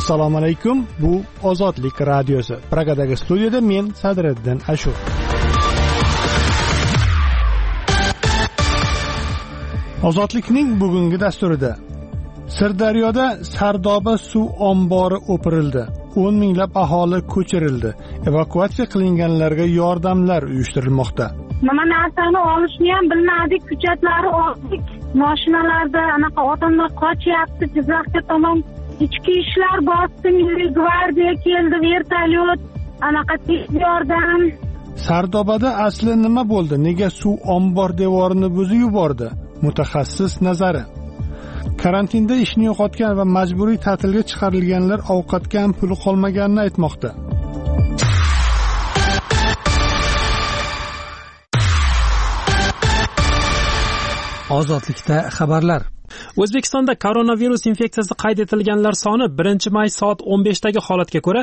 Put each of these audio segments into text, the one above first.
Assalomu alaykum. Bu Ozodlik radiosi. Pragadagi studiyada men Sadriddin Ashur. Ozodlikning bugungi dasturida Sirdaryoda Sardoba suv ombori o'pirildi. 10 minglab aholi ko'chirildi. Evakuatsiya qilinganlarga yordamlar uyushtirilmoqda. Nima narsani olishni ham bilmadik, hujjatlari oldik. Mashinalarda anaqa odamlar qochyapti Jizzaxga tomon. Ichki ishlar bosdi, Milliy gvardiya keldi, vertolyot, anaqa tez yordam. Sardobada asli nima bo'ldi? Nega suv ombor devorini buzib yubordi? Mutaxassis nazari. Karantinda ishni yo'qotgan va majburiy ta'tilga chiqarilganlar ovqatga ham puli qolmaganini aytmoqda. Ozodlikda xabarlar. O'zbekistonda koronavirus infeksiyasi qayd etilganlar soni 1-may soat 15dagi holatga ko'ra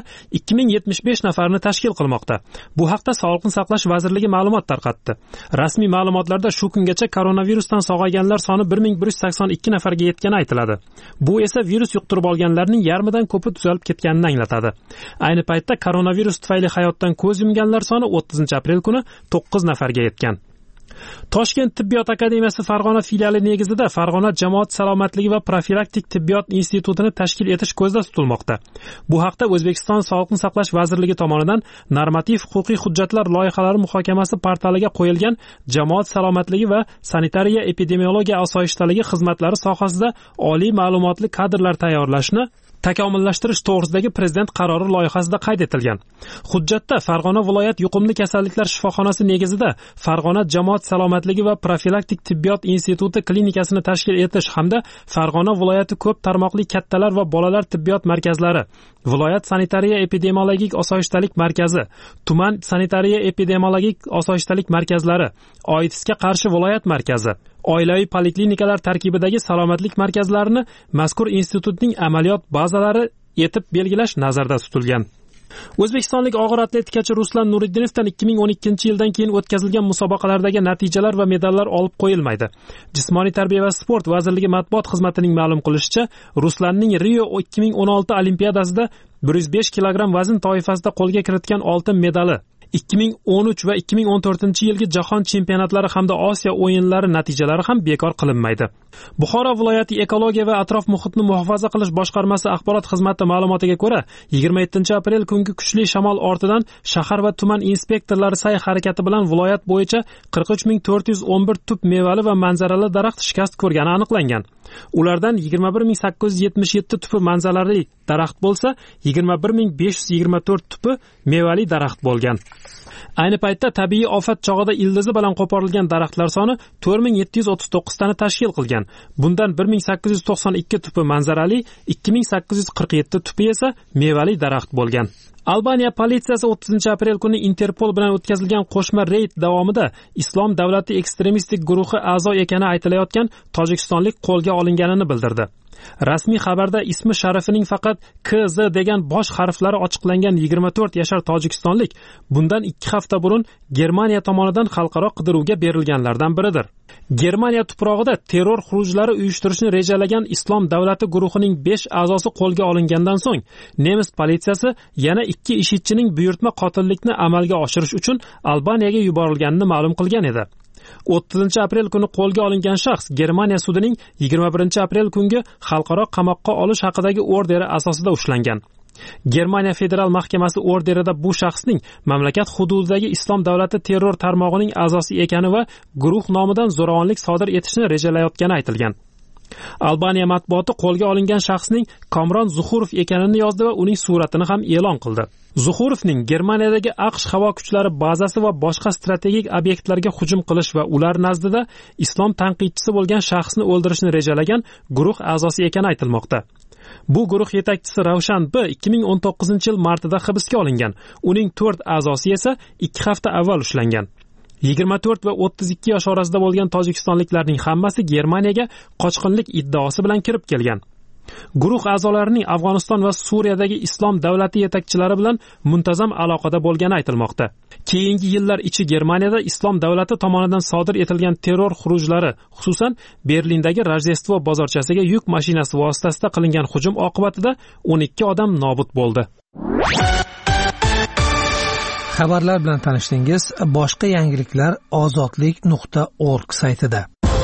2075 nafarni tashkil qilmoqda. Bu haqda Sog'liqni saqlash vazirligi ma'lumot tarqatdi. Rasmiy ma'lumotlarda shu kungacha koronavirusdan sog'ayganlar soni 1182 nafarga yetgani aytiladi. Bu esa virus yuqtirib olganlarning yarmidan ko'pi tuzalib ketganini anglatadi. Ayni paytda koronavirus tufayli hayotdan ko'z yumganlar soni 30-aprel kuni 9 nafarga yetgan. Toshkent tibbiyot akademiyasi Farg'ona filiali negizida Farg'ona jamoat salomatligi va profilaktik tibbiyot institutini tashkil etish ko'zda tutilmoqda. Bu haqda O'zbekiston Sog'liqni saqlash vazirligi tomonidan normativ-huquqiy hujjatlar loyihalari muhokamasi portaliga qo'yilgan jamoat salomatligi va sanitariya epidemiologiya osoyishtaligi xizmatlari sohasida oliy ma'lumotli kadrlar tayyorlashni takomillashtirish to'g'risidagi prezident qarori loyihasida qayd etilgan. Hujjatda Farg'ona viloyat yuqumli kasalliklar shifoxonasi negizida Farg'ona jamoat salomatligi va profilaktik tibbiyot instituti klinikasini tashkil etish hamda Farg'ona viloyati ko'p tarmoqli kattalar va bolalar tibbiyot markazlari, viloyat sanitariya epidemiologik osoyishtalik markazi, tuman sanitariya epidemiologik osoyishtalik markazlari, OITSga qarshi viloyat markazi, oilaviy poliklinikalar tarkibidagi salomatlik markazlarini mazkur institutning amaliyot bazalari etib belgilash nazarda tutilgan. O'zbekistonlik og'ir atletikachi Ruslan Nuriddinovdan 2012-yildan keyin o'tkazilgan musobaqalardagi natijalar va medallar olib qo'yilmaydi. Jismoniy tarbiya va sport vazirligi matbuot xizmatining ma'lum qilishicha, Ruslanning Rio 2016 olimpiadasida 105 kilogramm vazn toifasida qo'lga kiritgan oltin medali, 2013 va 2014-yilgi jahon chempionatlari hamda Osiyo o'yinlari natijalari ham bekor qilinmaydi. Buxoro viloyati ekologiya va atrof muhitni muhofaza qilish boshqarmasi axborot xizmati ma'lumotiga ko'ra, 27-aprel kungi kuchli shamol ortidan shahar va tuman inspektorlari sa'y-harakati bilan viloyat bo'yicha 43411 tup mevali va manzarali daraxt shikast ko'rgani aniqlangan. Ulardan 21877 tupi manzarali daraxt bo'lsa, 21524 tupi mevali daraxt bo'lgan. Ayni paytda tabiiy ofat chog'ida ildizi bilan qo'porilgan daraxtlar soni 4739 tani tashkil qilgan. Bundan 1892 tupi manzarali, 2847 tupi esa mevali daraxt bo'lgan. Albaniya politsiyasi 30-aprel kuni Interpol bilan o'tkazilgan qo'shma reyd davomida Islom davlati ekstremistik guruhi a'zo ekani aytilayotgan tojikistonlik qo'lga olinganini bildirdi. Rasmiy xabarda ismi sharifining faqat KZ degan bosh harflari ochiqlangan 24 yashar tojikistonlik bundan 2 hafta burun Germaniya tomonidan xalqaro qidiruvga berilganlardan biridir. Germaniya tuprog'ida terror xurujlari uyushtirishni rejalagan Islom davlati guruhining 5 a'zosi qo'lga olingandan so'ng, nemis politsiyasi yana 2 IShIDchining buyurtma qotillikni amalga oshirish uchun Albaniyaga yuborilganini ma'lum qilgan edi. 30-aprel kuni qo'lga olingan shaxs Germaniya sudining 21-aprel kungi xalqaro qamoqqa olish haqidagi orderi asosida ushlangan. Germaniya federal mahkamasi orderida bu shaxsning mamlakat hududidagi Islom davlati terror tarmog'ining a'zosi ekani va guruh nomidan zo'ravonlik sodir etishni rejalayotgani aytilgan. Albaniya matbuoti qo'lga olingan shaxsning Komron Zuxurov ekanini yozdi va uning suratini ham e'lon qildi. Zuxurovning Germaniyadagi AQSh havo kuchlari bazasi va boshqa strategik obyektlarga hujum qilish va ular nazdida islom tanqidchisi bo'lgan shaxsni o'ldirishni rejalagan guruh a'zosi ekani aytilmoqda. Bu guruh yetakchisi Ravshan B 2019-yil martida hibsga olingan. Uning 4 a'zosi esa 2 hafta avval ushlangan. 24 va 32 yosh orasida bo'lgan tojikistonliklarning hammasi Germaniyaga qochqinlik iddaosi bilan kirib kelgan. Guruh a'zolarining Afg'oniston va Suriyadagi islom davlati yetakchilari bilan muntazam aloqada bo'lgani aytilmoqda. Keyingi yillar ichi Germaniyada islom davlati tomonidan sodir etilgan terror xurujlari, xususan Berlindagi Rojdestvo bozorchasiga yuk mashinasi vositasida qilingan hujum oqibatida 12 odam nobud bo'ldi. Xabarlar bilan tanishdingiz. Boshqa yangiliklar ozodlik.org saytida.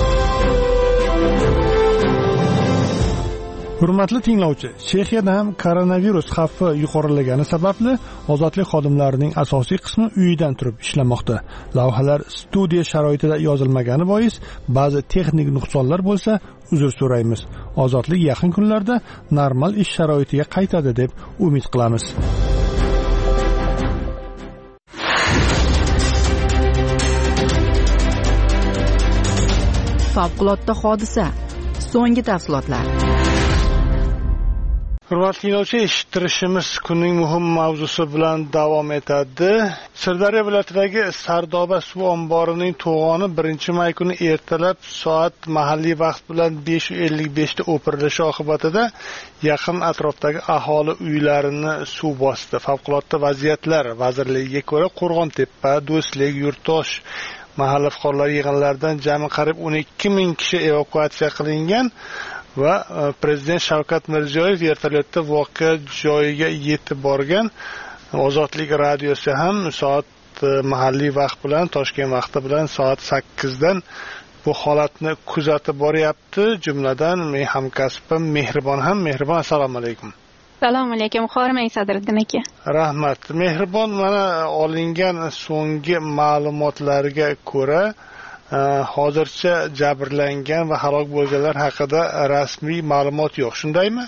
Hurmatli tinglovchi, Chexiyada ham koronavirus xavfi yuqorilagani sababli ozodlik xodimlarining asosiy qismi uyidan turib ishlamoqda. Lavhalar studiya sharoitida yozilmagani bois ba'zi texnik nuqsonlar bo'lsa, uzr so'raymiz. Ozodlik yaqin kunlarda normal ish sharoitiga qaytadi deb umid qilamiz. Favqulodda hodisa. So'nggi tafsilotlar. Hurmatli tinglovchi, eshittirishimiz kunning muhim mavzusi bilan davom etadi. Sirdaryo viloyatidagi Sardoba suv omborining to'g'oni 1-may kuni ertalab soat mahalliy vaqt bilan 5:55 da o'pirilishi oqibatida yaqin atrofdagi aholi uylarini suv bosdi. Favqulodda vaziyatlar vazirligiga ko'ra Qo'rg'ontepa, Do'stlik, Yurtdosh mahalla fuqarolar yig'inlaridan jami qariyb 12 ming kishi evakuatsiya qilingan va prezident Shavkat Mirziyoyev vertolyotda voqea joyiga yetib borgan. Ozodlik radiosi ham soat mahalliy vaqt bilan, Toshkent vaqti bilan soat 8 dan bu holatni kuzatib boryapti. Jumladan men hamkasbim Mehribon ham. Mehribon, assalomu alaykum. Assalomu alaykum, Xormay Sadriddin aka. Rahmat. Mehribon, mana olingan so'nggi ma'lumotlarga ko'ra hozircha jabrlangan va halok bo'lganlar haqida rasmiy ma'lumot yo'q, shundaymi?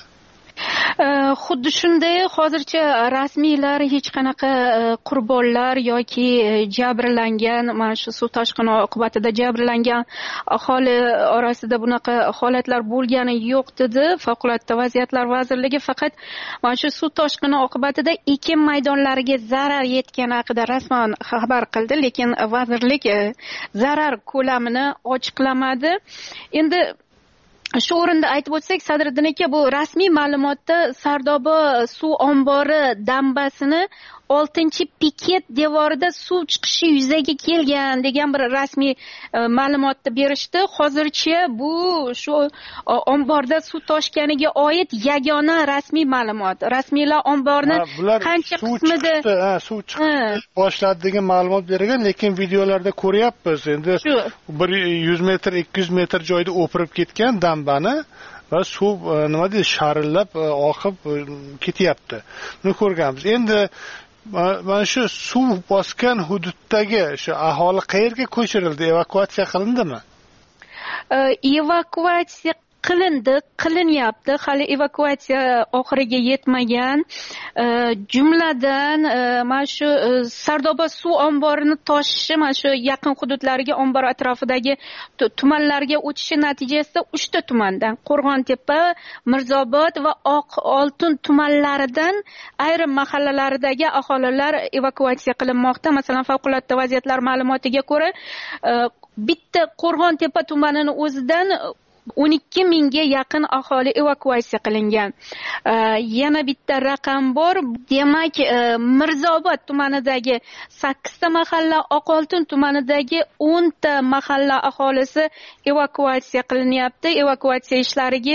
Xuddi shunday, hozircha rasmiylar hech qanaqa qurbonlar yoki jabrlangan, mana shu suv toshqini oqibatida jabrlangan aholi orasida bunaqa holatlar bo'lgani yo'q dedi Favqulodda vaziyatlar vazirligi. Faqat mana shu suv toshqini oqibatida ekin maydonlariga zarar yetgani haqida rasman xabar qildi, lekin vazirlik zarar ko'lamini ochiqlamadi. Endi shu o'rinda aytib o'tsak, Sadriddin aka, bu rasmiy ma'lumotda Sardoba suv ombori dambasini 6-piket devorida suv chiqishi yuzaga kelgan degan bir rasmiy ma'lumotni berishdi. Hozircha bu shu omborda suv toshganiga oid yagona rasmiy ma'lumot. Rasmiylar omborni qancha qismida suv chiqib boshladi degan ma'lumot bergan, lekin videolarda ko'ryapmiz. Endi 100 metr, 200 metr joyda o'pirib ketgan dambani va suv nima deydi, sharillab oqib ketyapti. Buni ko'rganmiz. Endi mana shu suv bosgan hududdagi shu aholi qayerga ko'chirildi, evakuatsiya qilindimi? Evakuatsiya qilinyapti, hali evakuatsiya oxiriga yetmagan. Jumladan mana shu Sardoba suv omborini toshishi mana shu yaqin hududlarga, ombor atrofidagi tumanlarga o'tishi natijasida 3 ta tumandan, Qo'rg'ontepa, Mirzobod va Oqoltin tumanlaridan ayrim mahallalaridagi aholilar evakuatsiya qilinmoqda. Masalan, favqulodda vaziyatlar ma'lumotiga ko'ra, bitta Qo'rg'ontepa tumanini o'zidan 12 mingga yaqin aholi evakuatsiya qilingan. Yana bitta raqam bor. Demak, Mirzobod tumanidagi 8 ta mahalla, Oqoltin tumanidagi 10 ta mahalla aholisi evakuatsiya qilinyapti. Evakuatsiya ishlariga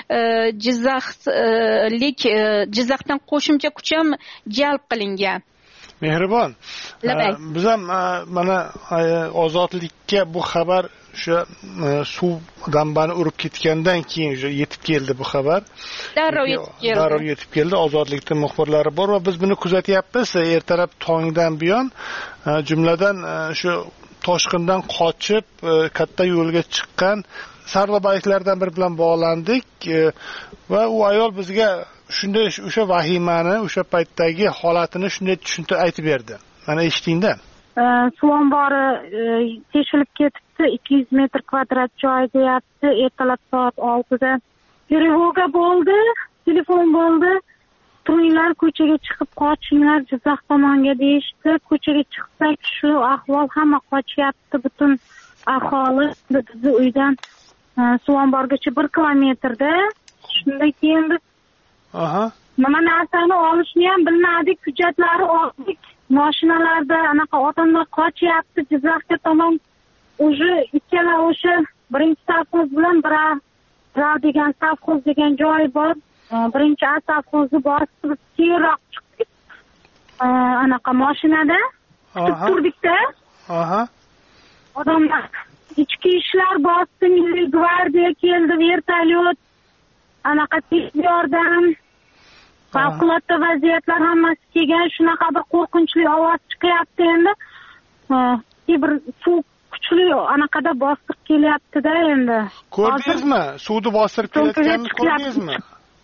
Jizzaxdan qo'shimcha kuch ham jalb qilingan. Mehribon, biz ham mana ozodlikka bu xabar o'sha suv dambani urib ketgandan keyin yetib keldi bu xabar. Darrov yetib keldi. Ozodlikda muxbirlari bor va biz buni kuzatyapmiz. Ertalab tongdan buyon jumladan shu toshqindan qochib katta yo'lga chiqqan sardobaliklardan biri bilan bog'landik va u ayol bizga shunday o'sha vahimani, o'sha paytdagi holatini shunday tushuntirib aytib berdi. Mana eshitingda. Suv ombori teshilib ketibdi, 200 metr kvadrat joy deyapti. Ertalab soat 6 da trevoga bo'ldi, telefon bo'ldi. Turinglar, ko'chaga chiqib qochinglar, Jizzax tomonga deyishdi. Ko'chaga chiqsak shu ahvol, hamma qochyapti, butun aholi. Bizni uydan suv omborgacha 1 kilometrda shundan keyin biz nima narsani olishni ham bilmadik, hujjatlari oldik, mashinalarda anaqa odamlar qochyapti Jizzaxga tomon. Уже ikkala o'sha birinchi savxoz bilan Bira degan savxoz degan joy bor. Birinchi A savxozni bosib keyinroq chiqdik. Anaqa mashinada kutib turdikda. Odamlar ichki ishlar bosdi, Milliy gvardiya keldi, vertolyot, anaqa tez yordam, favqulodda vaziyatlar hammasi kelgan. Shunaqa bir qo'rqinchli ovoz chiqyapti endi. Bir suv kuchli anaqada bostirib kelyapti-da endi. Ko'rdingizmi? Suvni bostirib kelayotganini ko'rdingizmi?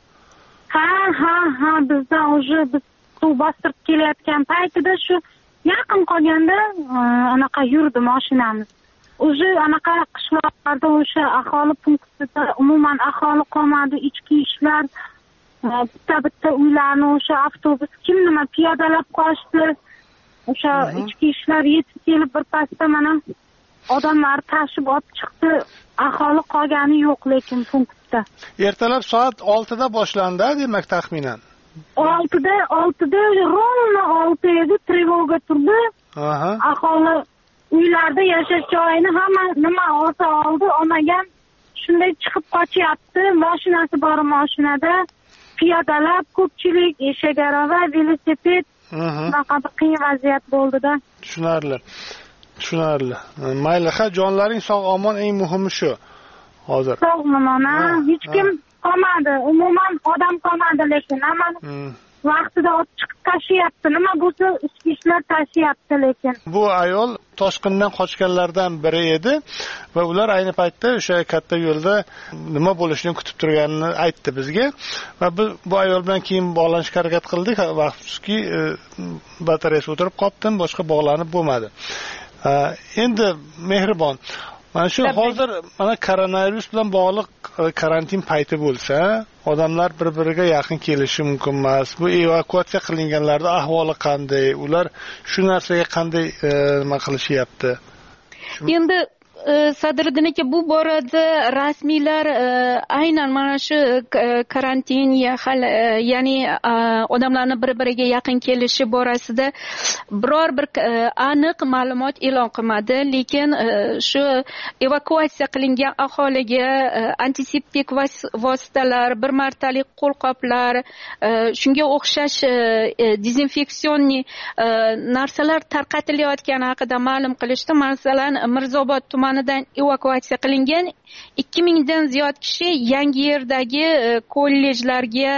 Ha, bizdan уже biz suv bostirib kelayotgan paytida shu yaqin qolganda anaqa yurdi mashinamiz. Уже anaqa qishloqlarda o'sha aholi punktida umuman aholi qolmadi, ichki ishlar bitta uylarni o'sha avtobus kim nima piyodalab qochdi. O'sha ichki ishlar yetib kelib birpasda mana odamlar tashib olib chiqdi. Aholi qolgani yo'q lekin punktda. Ertalab soat 6da boshlandi, demak taxminan. 6da ровно 6 edi, trevoga turdi. Aholi uylarda yashash joyini hamma nima olsa oldi, olmagan shunday chiqib qochyapti. Mashinasi bor mashinada piyodalab ko'pchilik, eshak-arava, velosiped. Bunaqa qiyin vaziyat bo'ldi-da. Tushunarli. Mayli, jonlaring sog' omon, eng muhimi shu. Hozir. Sog'man, hech kim qolmadi. Umuman odam qolmadi, lekin hammani vaqtida olib chiqib tashyapti. Nima bo'lsa, ichki ishlar tashyapti lekin. Bu ayol toshqindan qochganlardan biri edi va ular ayni paytda o'sha katta yo'lda nima bo'lishini kutib turganini aytdi bizga va biz bu ayol bilan keyin bog'lanishga harakat qildik. Vaqtki batareyasi o'tirib qoldim, boshqa bog'lanib bo'lmadi. Endi Mehribon, mana shu hozir mana koronavirus bilan bog'liq karantin payti bo'lsa, odamlar bir-biriga yaqin kelishi mumkin emas. Bu evakuatsiya qilinganlarda ahvoli qanday? Ular shu narsaga qanday nima qilishyapti? Endi Sadriddin aka, bu borada rasmiylar aynan mana shu karantin ya'ni odamlarning bir-biriga yaqin kelishi borasida biror bir aniq ma'lumot e'lon qilmadi, lekin shu evakuatsiya qilingan aholiga antiseptik vositalar, bir martalik qo'lqoplar, shunga o'xshash dezinfeksionniy narsalar tarqatilayotgani haqida ma'lum qilishdi. Masalan, Mirzobod tumanidan evakuatsiya qilingan 2000 dan ziyod kishi Yangiyerdagi kollejlarga,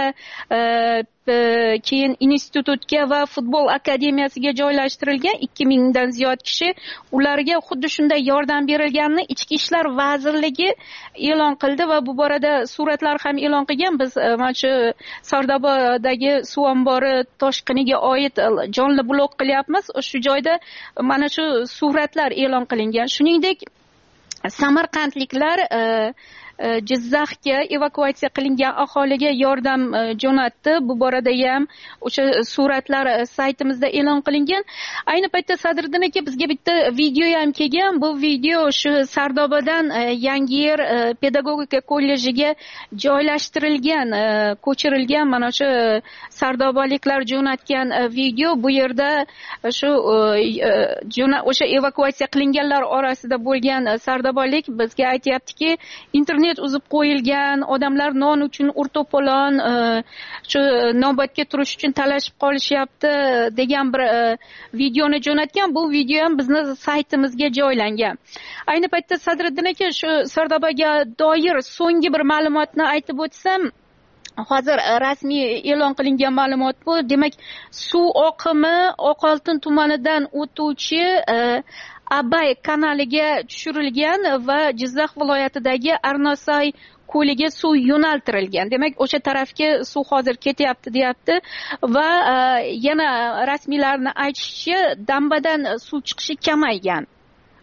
keyin institutga va futbol akademiyasiga joylashtirilgan. 2000 dan ziyod kishi, ularga xuddi shunday yordam berilganini Ichki ishlar vazirligi e'lon qildi va bu borada suratlar ham e'lon qilgan. Biz mana shu Sardobadagi suv ombori toshqiniga oid jonli blog qilyapmiz. Shu joyda mana shu suratlar e'lon qilingan. Shuningdek, samarqandliklar Jizzaxga evakuatsiya qilingan aholiga yordam jo'natdi. Bu borada ham o'sha suratlar saytimizda e'lon qilingan. Ayni paytda Sadriddin aka, bizga bitta video ham kelgan. Bu video shu Sardobadan Yangiyer pedagogika kollejiga joylashtirilgan, ko'chirilgan mana shu sardobaliklar jo'natgan video. Bu yerda shu o'sha evakuatsiya qilinganlar orasida bo'lgan sardobalik bizga aytayaptiki, internet uzib qo'yilgan, odamlar non uchun urto'polon shu navbatga turish uchun talashib qolishyapti degan bir videoni jo'natgan. Bu video ham bizni saytimizga joylangan. Ayni paytda Sadriddin aka, shu Sardobaga doir so'nggi bir ma'lumotni aytib o'tsam, hozir rasmiy e'lon qilingan ma'lumot bu. Demak, suv oqimi Oqoltin tumanidan o'tuvchi Abay kanaliga tushirilgan va Jizzax viloyatidagi Arnasoy ko'liga suv yo'naltirilgan. Demak, o'sha tarafga suv hozir ketyapti, deyapti va yana rasmiylarning aytishicha, dambadan suv chiqishi kamaygan.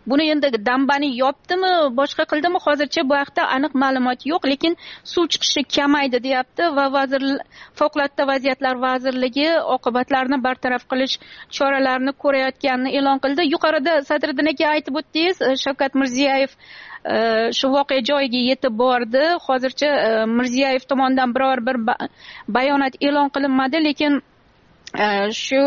buni endi dambani yopdimi boshqa qildimi hozircha bu haqda aniq ma'lumot yo'q, lekin suv chiqishi kamaydi deyapti va favqulodda vaziyatlar vazirligi oqibatlarni bartaraf qilish choralarini ko'rayotganini e'lon qildi. Yuqorida Sadriddin aka aytib o'tdingiz, Shavkat Mirziyoyev shu voqea joyiga yetib bordi. Hozircha Mirziyoyev tomonidan biror bir bayonot e'lon qilinmadi, lekin shu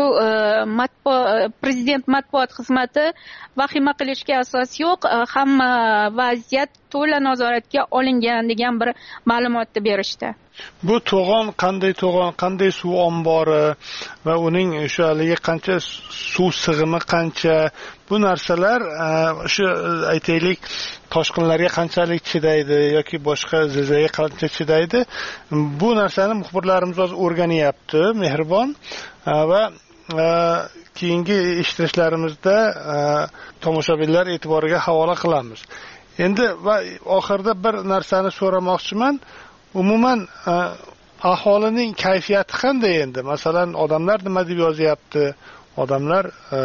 prezident matbuot xizmati vahima qilishga asos yo'q, hamma vaziyat to'la nazoratga olingan degan bir ma'lumotni berishdi. Bu to'g'on, qanday suv ombori va uning o'sha haligi qancha suv sig'imi qancha, bu narsalar shu aytaylik toshqinlarga qanchalik chidaydi yoki boshqa zilzilaga qancha chidaydi, bu narsani muxbirlarimiz hozir o'rganyapti, Mehribon, va keyingi eshittirishlarimizda tomoshabinlar e'tiboriga havola qilamiz. Endi va oxirida bir narsani so'ramoqchiman. Umuman aholining kayfiyati qanday endi? Masalan, odamlar nima deb yozyapti? Odamlar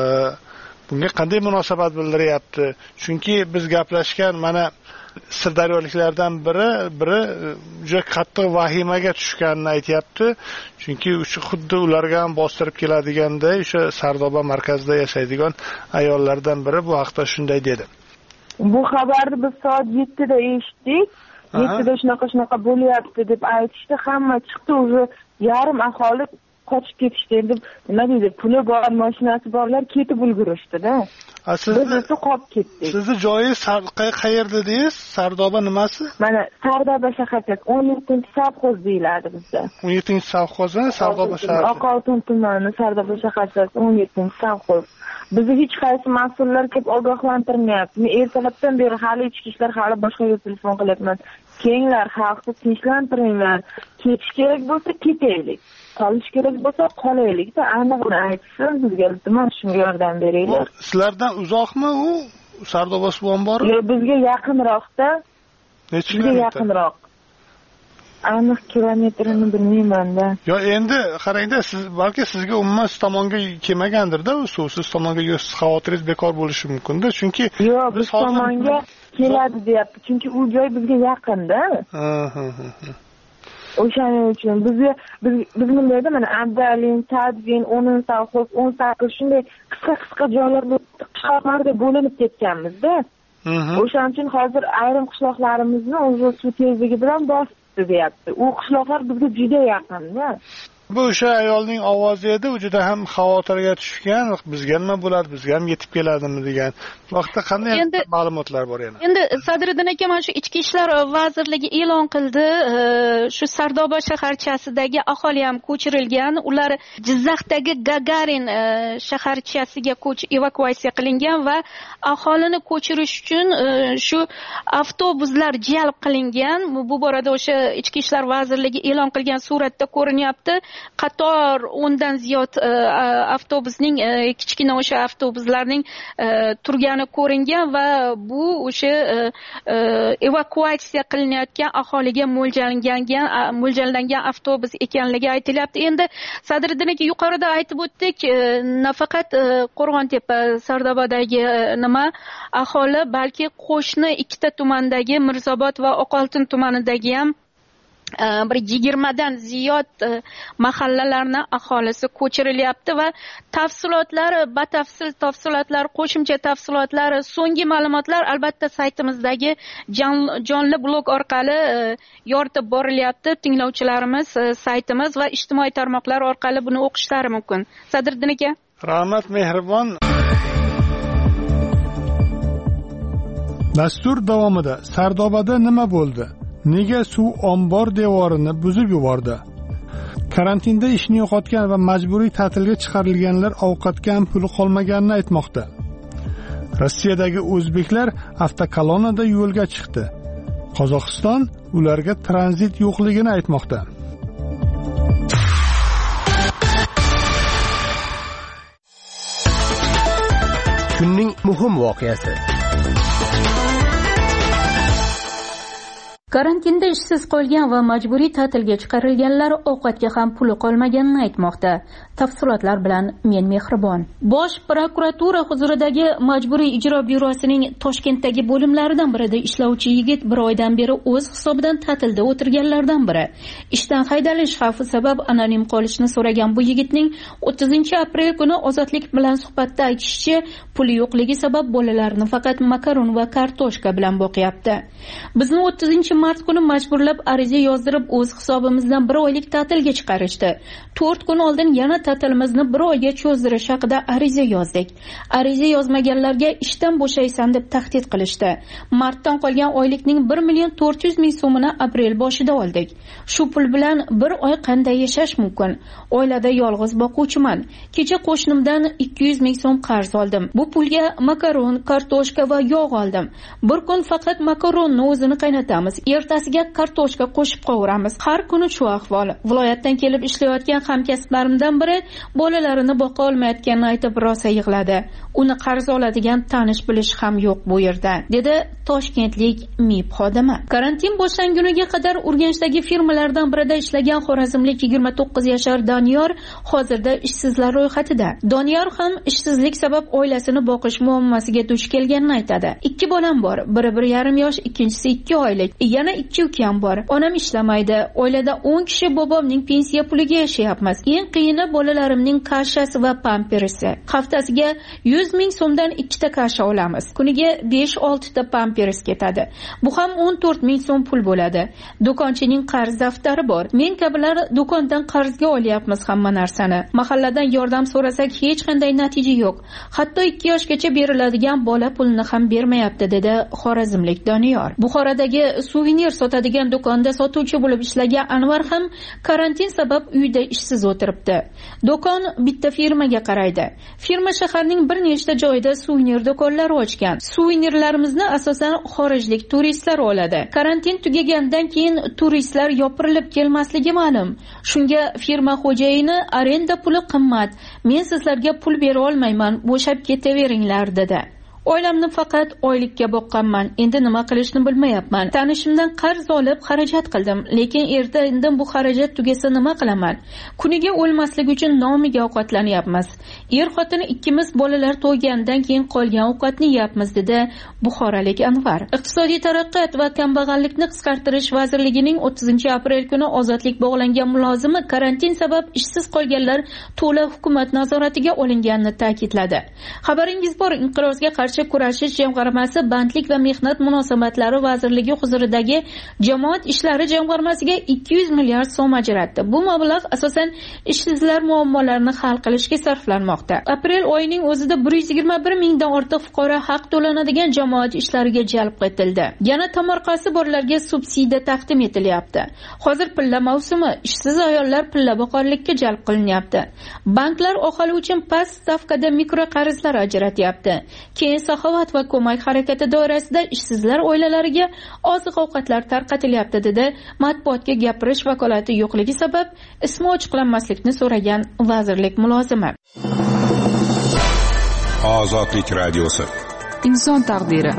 bunga qanday munosabat bildiryapti? Chunki biz gaplashgan mana sirdaryoliklardan biri juda qattiq vahimaga tushganini aytayapti. Chunki xuddi ularga ham bostirib keladiganday o'sha Sardoba markazida yashaydigan ayollardan biri bu haqda shunday dedi. Bu xabarni biz soat 7 da eshitdik. 7da shunaqa bo'lyapti deb aytishdi. Hamma chiqdi, o'zi yarim aholi qochib ketishdi. Endi nima deydi, puli bor, mashinasi borlar ketib ulgurishdi-da. Biz esa qolib ketdik. Sizni joyingiz qayerda dedingiz? Sardoba nimasi? Mana Sardoba shaharchasi 17-savxoz deyiladi bizda. 17-savxozmi? Sardoba shahar. Oqoltin tumani Sardoba shaharchasi 17-savxoz. Bizni hech qaysi mas'ullar kelib ogohlantirmayapti. Men ertalabdan beri hali ichki ishlar, hali boshqaga telefon qilyapman. Kelinglar, xalqni tinchlantiringlar. Ketish kerak bo'lsa ketaylik. Qolish kerak bo'lsa qolaylik-da, aniqni aytsin, bizga iltimos shunga yordam beringlar. Sizlardan uzoqmi u Sardoba suv ombori? Yo'q, bizga yaqinroqda. Necha kilometr? Bizga yaqinroq. Aniq kilometrini bilmayman-da. Yo, endi qarangda, siz balki sizga umuman siz tomonga kelmagandir-da u suv. Siz tomonga xavotiringiz bekor bo'lishi mumkin-da, chunki yo'q, biz tomonga keladi deyapti. Chunki u joy bizga yaqin-da. O'shaning uchun biz bunday mana Abdalin, Tadvin, 10-savxoz, 10-savxoz shunday qisqa joylarda qishloqlarda bo'linib ketganmiz-da. O'shaning uchun hozir ayrim qishloqlarimizni o'zi suv tezligi bilan bosdi deyapti. U qishloqlar bizga juda yaqin-da. Bu o'sha ayolning ovozi edi, u juda ham xavotirga tushgan, bizga nima bo'ladi, bizga ham yetib keladimi degan. Bu vaqtda qanday ma'lumotlar bor yana? Endi Sadriddin aka mana shu Ichki ishlar vazirligi e'lon qildi, shu Sardoba shaharchasidagi aholi ham ko'chirilgan. Ular Jizzaxdagi Gagarin shaharchasiga evakuatsiya qilingan va aholini ko'chirish uchun shu avtobuslar jalb qilingan. Bu borada o'sha Ichki ishlar vazirligi e'lon qilgan suratda ko'rinyapti. Qator 10dan ziyod avtobusning kichkina o'sha avtobuslarning turgani ko'ringan va bu o'sha evakuatsiya qilinayotgan aholiga mo'ljallangan avtobus ekanligi aytilyapti. Endi Sadriddin aka yuqorida aytib o'tdik, nafaqat Qo'rg'ontepa, Sardobadagi aholi, balki qo'shni ikkita tumandagi Mirzobod va Oqoltin tumanidagi ham bir 20dan ziyod mahallalarning aholisi ko'chirilyapti va tafsilotlar, qo'shimcha tafsilotlar, so'nggi ma'lumotlar albatta saytimizdagi jonli blog orqali yoritib borilyapti. Tinglovchilarimiz saytimiz va ijtimoiy tarmoqlar orqali buni o'qishlari mumkin. Sadriddin aka, rahmat, mehribon. Dastur davomida Sardobada nima bo'ldi? Nega suv ombor devorini buzib yubordi? Karantinda ishni yo'qotgan va majburiy ta'tilga chiqarilganlar ovqatga ham puli qolmaganini aytmoqda. Rossiyadagi o'zbeklar avtokolonnada yo'lga chiqdi. Qozog'iston ularga tranzit yo'qligini aytmoqda. Kunning muhim voqeasi. Karantinda ishsiz qolgan va majburiy ta'tilga chiqarilganlar ovqatga ham puli qolmaganini aytmoqda. Tafsilotlar bilan men Mehribon. Bosh prokuratura huzuridagi Majburiy ijro byurosining Toshkentdagi bo'limlaridan birida ishlovchi yigit bir oydan beri o'z hisobidan ta'tilda o'tirganlardan biri. Ishdan haydalish xavfi sabab anonim qolishni so'ragan bu yigitning 30-aprel kuni Ozodlik bilan suhbatda aytishicha, puli yo'qligi sabab bolalarini faqat makaron va kartoshka bilan boqyapti. Bizni 30-mart kuni majburlab ariza yozdirib o'z hisobimizdan bir oylik ta'tilga chiqarishdi. 4 kun oldin yana ta'tilimizni bir oyga cho'zdirish haqida ariza yozdik. Ariza yozmaganlarga ishdan bo'shaysan deb tahdid qilishdi. Martdan qolgan oylikning 1.400.000 so'mini aprel boshida oldik. Shu pul bilan bir oy qanday yashash mumkin? Oilada yolg'iz boquvchiman. Kecha qo'shnimdan 200.000 so'm qarz oldim. Bu pulga makaron, kartoshka va yog' oldim. Bir kun faqat makaronni o'zini qaynatamiz. Ertasiga kartoshka qo'shib qovuramiz. Har kuni shu ahvol. Viloyatdan kelib ishlayotgan hamkasblarimdan biri bolalarini boqa olmayotganini aytib rosa yig'ladi. Uni qarz oladigan tanish bilish ham yo'q bu yerda, dedi toshkentlik MIB xodimi. Karantin boshlanguniga qadar Urganchdagi firmalardan birida ishlagan xorazmlik 29 yashar Doniyor hozirda ishsizlar ro'yxatida. Doniyor ham ishsizlik sabab oilasini boqish muammosiga duch kelganini aytadi. 2 bolam bor, biri 1,5 yosh, ikkinchisi 2 oylik. Yana 2 ukam bor. Onam ishlamaydi. Oilada 10 kishi bobomning pensiya puliga yashayapmiz. Eng qiyini bolalarimning kashasi va pampersi. Haftasiga 100.000 so'mdan 2 ta kasha olamiz. Kuniga 5-6 ta pampers ketadi. Bu ham 14.000 so'm pul bo'ladi. Do'konchining qarz daftari bor. Men kabilar do'kondan qarzga olyapmiz hamma narsani. Mahalladan yordam so'rasak hech qanday natija yo'q. Hatto 2 yoshgacha beriladigan bola pulini ham bermayapti, dedi xorazmlik Doniyor. Buxorodagi suvenir sotadigan do'konda sotuvchi bo'lib ishlagan Anvar ham karantin sabab uyda ishsiz o'tiribdi. Do'kon bitta firmaga qaraydi. Firma shaharning bir nechta joyida suvenir do'konlari ochgan. Suvenirlarimizni asosan xorijlik turistlar oladi. Karantin tugagandan keyin turistlar yopirilib kelmasligi ma'lum. Shunga firma xo'jayini arenda puli qimmat. Men sizlarga pul bera olmayman, bo'shab ketaveringlar dedi. Oilamni faqat oylikka boqqanman. Endi nima qilishni bilmayapman. Tanishimdan qarz olib xarajat qildim, lekin erta indin bu xarajat tugasa nima qilaman? Kuniga o'lmaslik uchun nomiga ovqatlanyapmiz. Er-xotin ikkimiz bolalar to'ygandan keyin qolgan ovqatni yeyapmiz, dedi buxorolik Anvar. Iqtisodiy taraqqiyot va kambag'allikni qisqartirish vazirligining 30-aprel kuni ozodlik bog'langan mulozimi karantin sabab ishsiz qolganlar to'la hukumat nazoratiga olinganini ta'kidladi. Xabaringiz bor, inqirozga qarshi kurashish jamg'armasi bandlik va mehnat munosabatlari vazirligi huzuridagi jamoat ishlari jamg'armasiga 200 milliard so'm ajratdi. Bu mablag' asosan ishsizlar muammolarini hal qilishga sarflanmoqda. Aprel oyining o'zida 121 mingdan ortiq fuqaro haq to'lanadigan jamoat ishlariga jalb etildi. Yana tomorqasi borlarga subsidiya taqdim etilyapti. Hozir pilla mavsumi, ishsiz ayollar pilla boqarlikka jalb qilinyapti. Banklar aholi uchun past stavkada mikroqarzlar ajratyapti. Keyin saxovat va ko'mak harakati doirasida ishsizlar oilalariga oziq-ovqatlar tarqatilyapti, dedi matbuotga gapirish vakolati yo'qligi sabab ismi ochiqlanmaslikni so'ragan vazirlik mulozimi. Ozodlik radiosi. Inson taqdiri.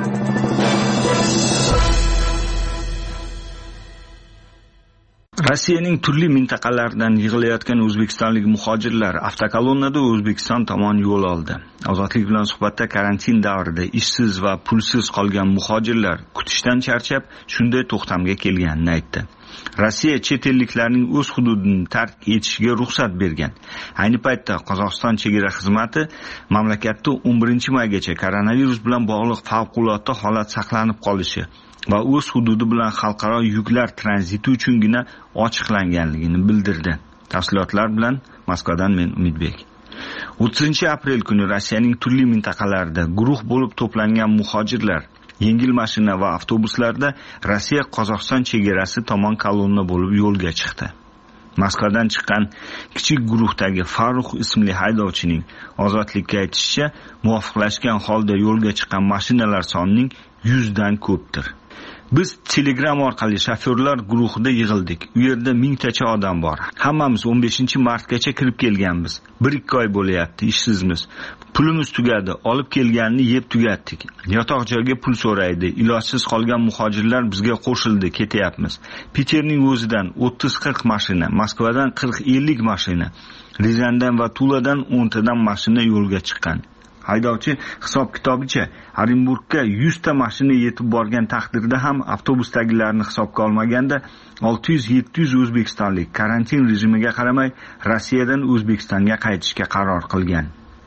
Rossiyaning turli mintaqalaridan yig'ilayotgan o'zbekistonlik muhojirlar avtokolonnada O'zbekiston tomon yo'l oldi. Ozodlik bilan suhbatda karantin davrida ishsiz va pulsiz qolgan muhojirlar kutishdan charchab, shunday to'xtamga kelganini aytdi. Rossiya chet elliklarning o'z hududini tark etishiga ruxsat bergan. Ayni paytda Qozog'iston chegara xizmati mamlakatda 11-maygacha koronavirus bilan bog'liq favqulodda holat saqlanib qolishi va o'z hududi bilan xalqaro yuklar tranziti uchungina ochiqlanganligini bildirdi. Tafsilotlar bilan Moskvadan men Umidbek. 30-aprel kuni Rossiyaning turli mintaqalarida guruh bo'lib to'plangan muhojirlar yengil mashina va avtobuslarda Rossiya Qozog'iston chegarasi tomon kolonna bo'lib yo'lga chiqdi. Moskvadan chiqqan kichik guruhdagi Farruh ismli haydovchining ozodlikka aytishicha, muvofiqlashgan holda yo'lga chiqqan mashinalar sonining 100 dan ko'pdir. Biz Telegram orqali shofyorlar guruhida yig'ildik. U yerda 1000 tacha odam bor. Hammamiz 15-martgacha kirib kelganmiz. 1-2 oy bo'layapti, ishsizmiz. Pulimiz tugadi, olib kelganini yeb tugatdik. Yotoq joyga pul so'raydi. Ilojsiz qolgan muhojirlar bizga qo'shildi, ketyapmiz. Piterning o'zidan 30-40 mashina, Moskvadan 40-50 mashina, Rizandan va Tuladan 10 tadan mashina yo'lga chiqqan. Haydovchi hisob-kitobicha Orenburgga 100 ta mashina yetib borgan taqdirda ham avtobusdagilarni hisobga olmaganda 600-700 o'zbekistonlik karantin rejimiga qaramay Rossiyadan O'zbekistonga qaytishga qaror qilgan.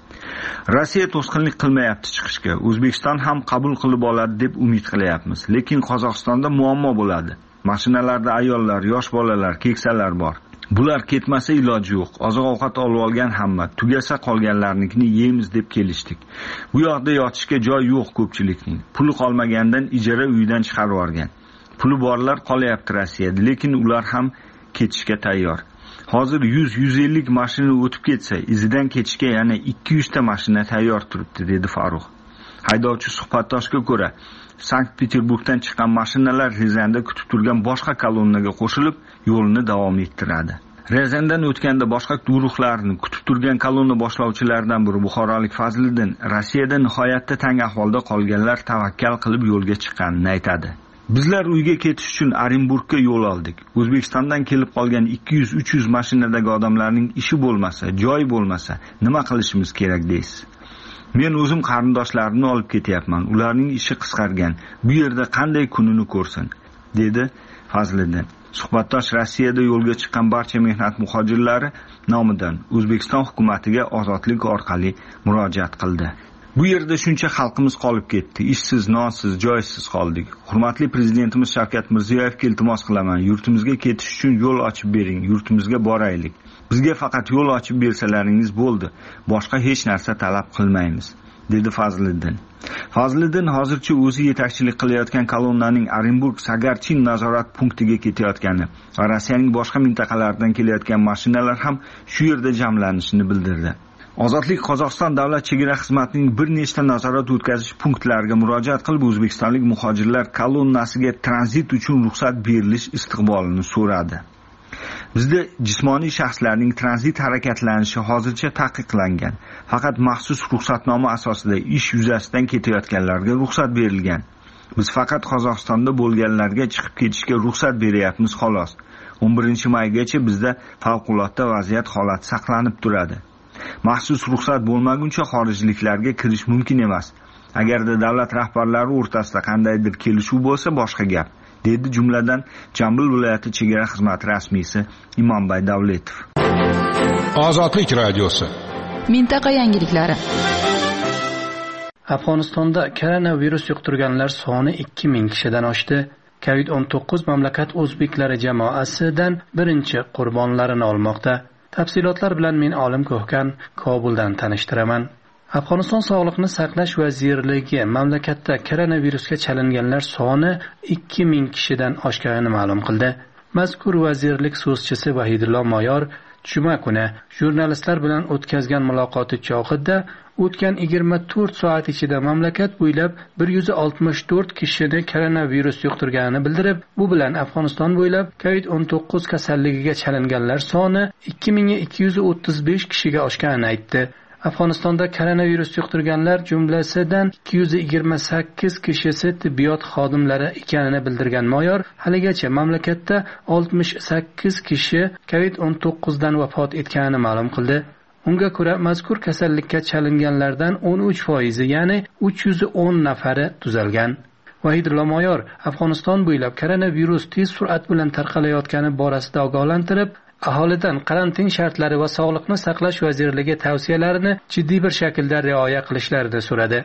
Rossiya to'sqinlik qilmayapti chiqishga. O'zbekiston ham qabul qilib oladi deb umid qilyapmiz. Lekin Qozog'istonda muammo bo'ladi. Mashinalarda ayollar, yosh bolalar, keksalar bor. Bular ketmasa iloji yo'q. Oziq-ovqat olib olgan hamma, tugasa qolganlarnikini yeymiz deb kelishdik. Bu yoqda yotishga joy yo'q ko'pchilikning. Puli qolmagandan ijara uyidan chiqarib yuborgan. Puli borlar qolyapti Rossiyada, lekin ular ham ketishga tayyor. Hozir 100-150 mashina o'tib ketsa, izidan ketishga yana 200 ta mashina tayyor turibdi, dedi Farruh. Haydovchi suhbatdoshga ko'ra, Sankt-Peterburgdan chiqqan mashinalar Rizanda kutib turgan boshqa kolonnaga qo'shilib, yo'lini davom ettiradi. Rizandan o'tganda boshqa guruhlarni kutib turgan kolonna boshlovchilaridan biri buxorolik Fazliddin Rossiyada nihoyatda tang ahvolda qolganlar tavakkal qilib yo'lga chiqqanini aytadi. Bizlar uyga ketish uchun Orenburgga yo'l oldik. O'zbekistondan kelib qolgan 200-300 mashinadagi odamlarning ishi bo'lmasa, joy bo'lmasa, nima qilishimiz kerak deysiz? Men o'zim qarindoshlarimni olib ketyapman. Ularning ishi qisqargan. Bu yerda qanday kunini ko'rsin, dedi Fazliddin. Suhbatdosh Rossiyada yo'lga chiqqan barcha mehnat muhojirlari nomidan O'zbekiston hukumatiga ozodlik orqali murojaat qildi. Bu yerda shuncha xalqimiz qolib ketdi. Ishsiz, nonsiz, joysiz qoldik. Hurmatli prezidentimiz Shavkat Mirziyoyevga iltimos qilaman. Yurtimizga ketish uchun yo'l ochib bering. Yurtimizga boraylik. Bizga faqat yo'l ochib bersalaringiz bo'ldi. Boshqa hech narsa talab qilmaymiz, dedi Fazliddin. Fazliddin hozircha o'zi yetakchilik qilayotgan kolonnaning Orenburg Sagarchin nazorat punktiga ketayotgani va Rossiyaning boshqa mintaqalaridan kelayotgan mashinalar ham shu yerda jamlanishini bildirdi. Ozodlik Qozog'iston davlat chegara xizmatining bir nechta nazorat o'tkazish punktlariga murojaat qilib, o'zbekistonlik muhojirlar kolonnasiga tranzit uchun ruxsat berilish istiqbolini so'radi. Bizda jismoniy shaxslarning tranzit harakatlanishi hozircha taqiqlangan. Faqat maxsus ruxsatnoma asosida ish yuzasidan ketayotganlarga ruxsat berilgan. Biz faqat Qozog'istonda bo'lganlarga chiqib ketishga ruxsat beryapmiz xolos. 11-maygacha bizda favqulodda vaziyat holati saqlanib turadi. Maxsus ruxsat bo'lmaguncha xorijliklarga kirish mumkin emas. Agarda davlat rahbarlari o'rtasida qandaydir kelishuv bo'lsa boshqa gap, dedi jumladan Jambil viloyati chegara xizmati rasmiysi Imombay Davletov. Ozodlik radiosi. Mintaqa yangiliklari. Afg'onistonda koronavirus yuqtirganlar soni 2000 kishidan oshdi. COVID-19 mamlakat o'zbeklari jamoasidan birinchi qurbonlarini olmoqda. Tafsilotlar bilan men Olim Ko'hkan Kobuldan tanishtiraman. Afg'oniston Sog'liqni saqlash vazirligi mamlakatda koronavirusga chalinganlar soni 2000 kishidan oshganini ma'lum qildi. Mazkur vazirlik so'zchisi Vahidullo Moyor juma kuni jurnalistlar bilan o'tkazgan muloqoti chog'ida o'tgan 24 soat ichida mamlakat bo'ylab 164 kishini koronavirus yuqtirganini bildirib, bu bilan Afg'oniston bo'ylab COVID-19 kasalligiga chalinganlar soni 2235 kishiga oshganini aytdi. Afg'onistonda koronavirus yuqtirganlar jumlasidan 228 kishisi tibbiyot xodimlari ekanini bildirgan Moyor, haligacha mamlakatda 68 kishi COVID-19 dan vafot etganini ma'lum qildi. Unga ko'ra, mazkur kasallikka chalinganlardan 13%, ya'ni 310 nafari tuzalgan. Vahidullo Moyor Afg'oniston bo'ylab koronavirus tez surat bilan tarqalayotgani borasida ogohlantirib, aholidan karantin shartlari va sog'liqni saqlash vazirligi tavsiyalarini jiddiy bir shaklda rioya qilishlarini so'radi.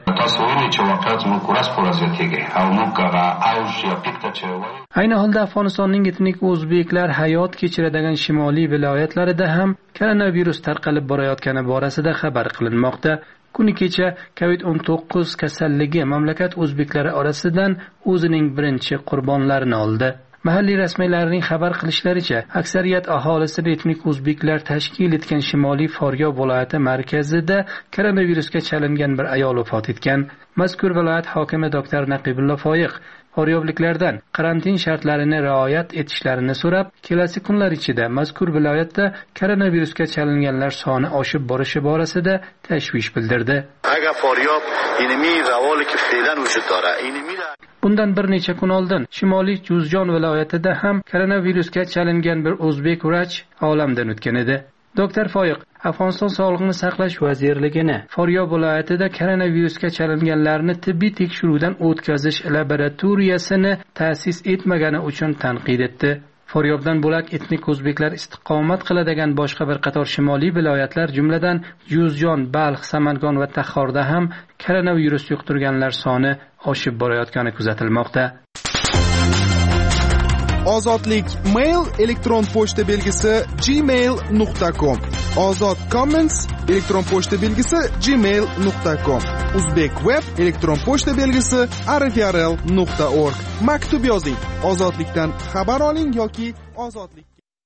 Ayni holda Afg'onistonning etnik o'zbeklar hayot kechiradigan shimoliy viloyatlarida ham koronavirus tarqalib borayotgani borasida xabar qilinmoqda. Kuni kecha COVID-19 kasalligi mamlakat o'zbeklari orasidan o'zining birinchi qurbonlarini oldi. Mahalliy rasmiylarning xabar qilishlaricha, aksariyat aholisini etnik o'zbeklar tashkil etgan Shimoliy Faryob viloyati markazida koronavirusga chalingan bir ayol vafot etgan. Mazkur viloyat hokimi doktor Naqibullo Foyiq faryobliklardan karantin shartlarini rioyat etishlarini so'rab, kelasi kunlar ichida mazkur viloyatda koronavirusga chalinganlar soni oshib borishi borasida tashvish bildirdi. Agar faryob inimi ravoli ki fe'lan vujud dora, bundan bir necha kun oldin Shimoliy Juzjon viloyatida ham koronavirusga chalingan bir o'zbek vrach olamdan o'tgan edi. Doktor Foyiq Afg'oniston Sog'liqni saqlash vazirligini Faryob viloyatida koronavirusga chalinganlarni tibbiy tekshiruvdan o'tkazish laboratoriyasini ta'sis etmagani uchun tanqid etdi. Faryobdan bo'lak etnik o'zbeklar istiqomat qiladigan boshqa bir qator shimoliy viloyatlar, jumladan Juzjon, Balx, Samarqand va Taxorda ham koronavirus yuqtirganlar soni oshib borayotgani kuzatilmoqda. Ozodlik mail elektron pochta belgisi gmail.com. Ozod comments elektron pochta belgisi gmail.com. Uzbek web elektron pochta belgisi rfrl.org. Maktub yozing. Ozodlikdan xabar oling yoki ozodlik.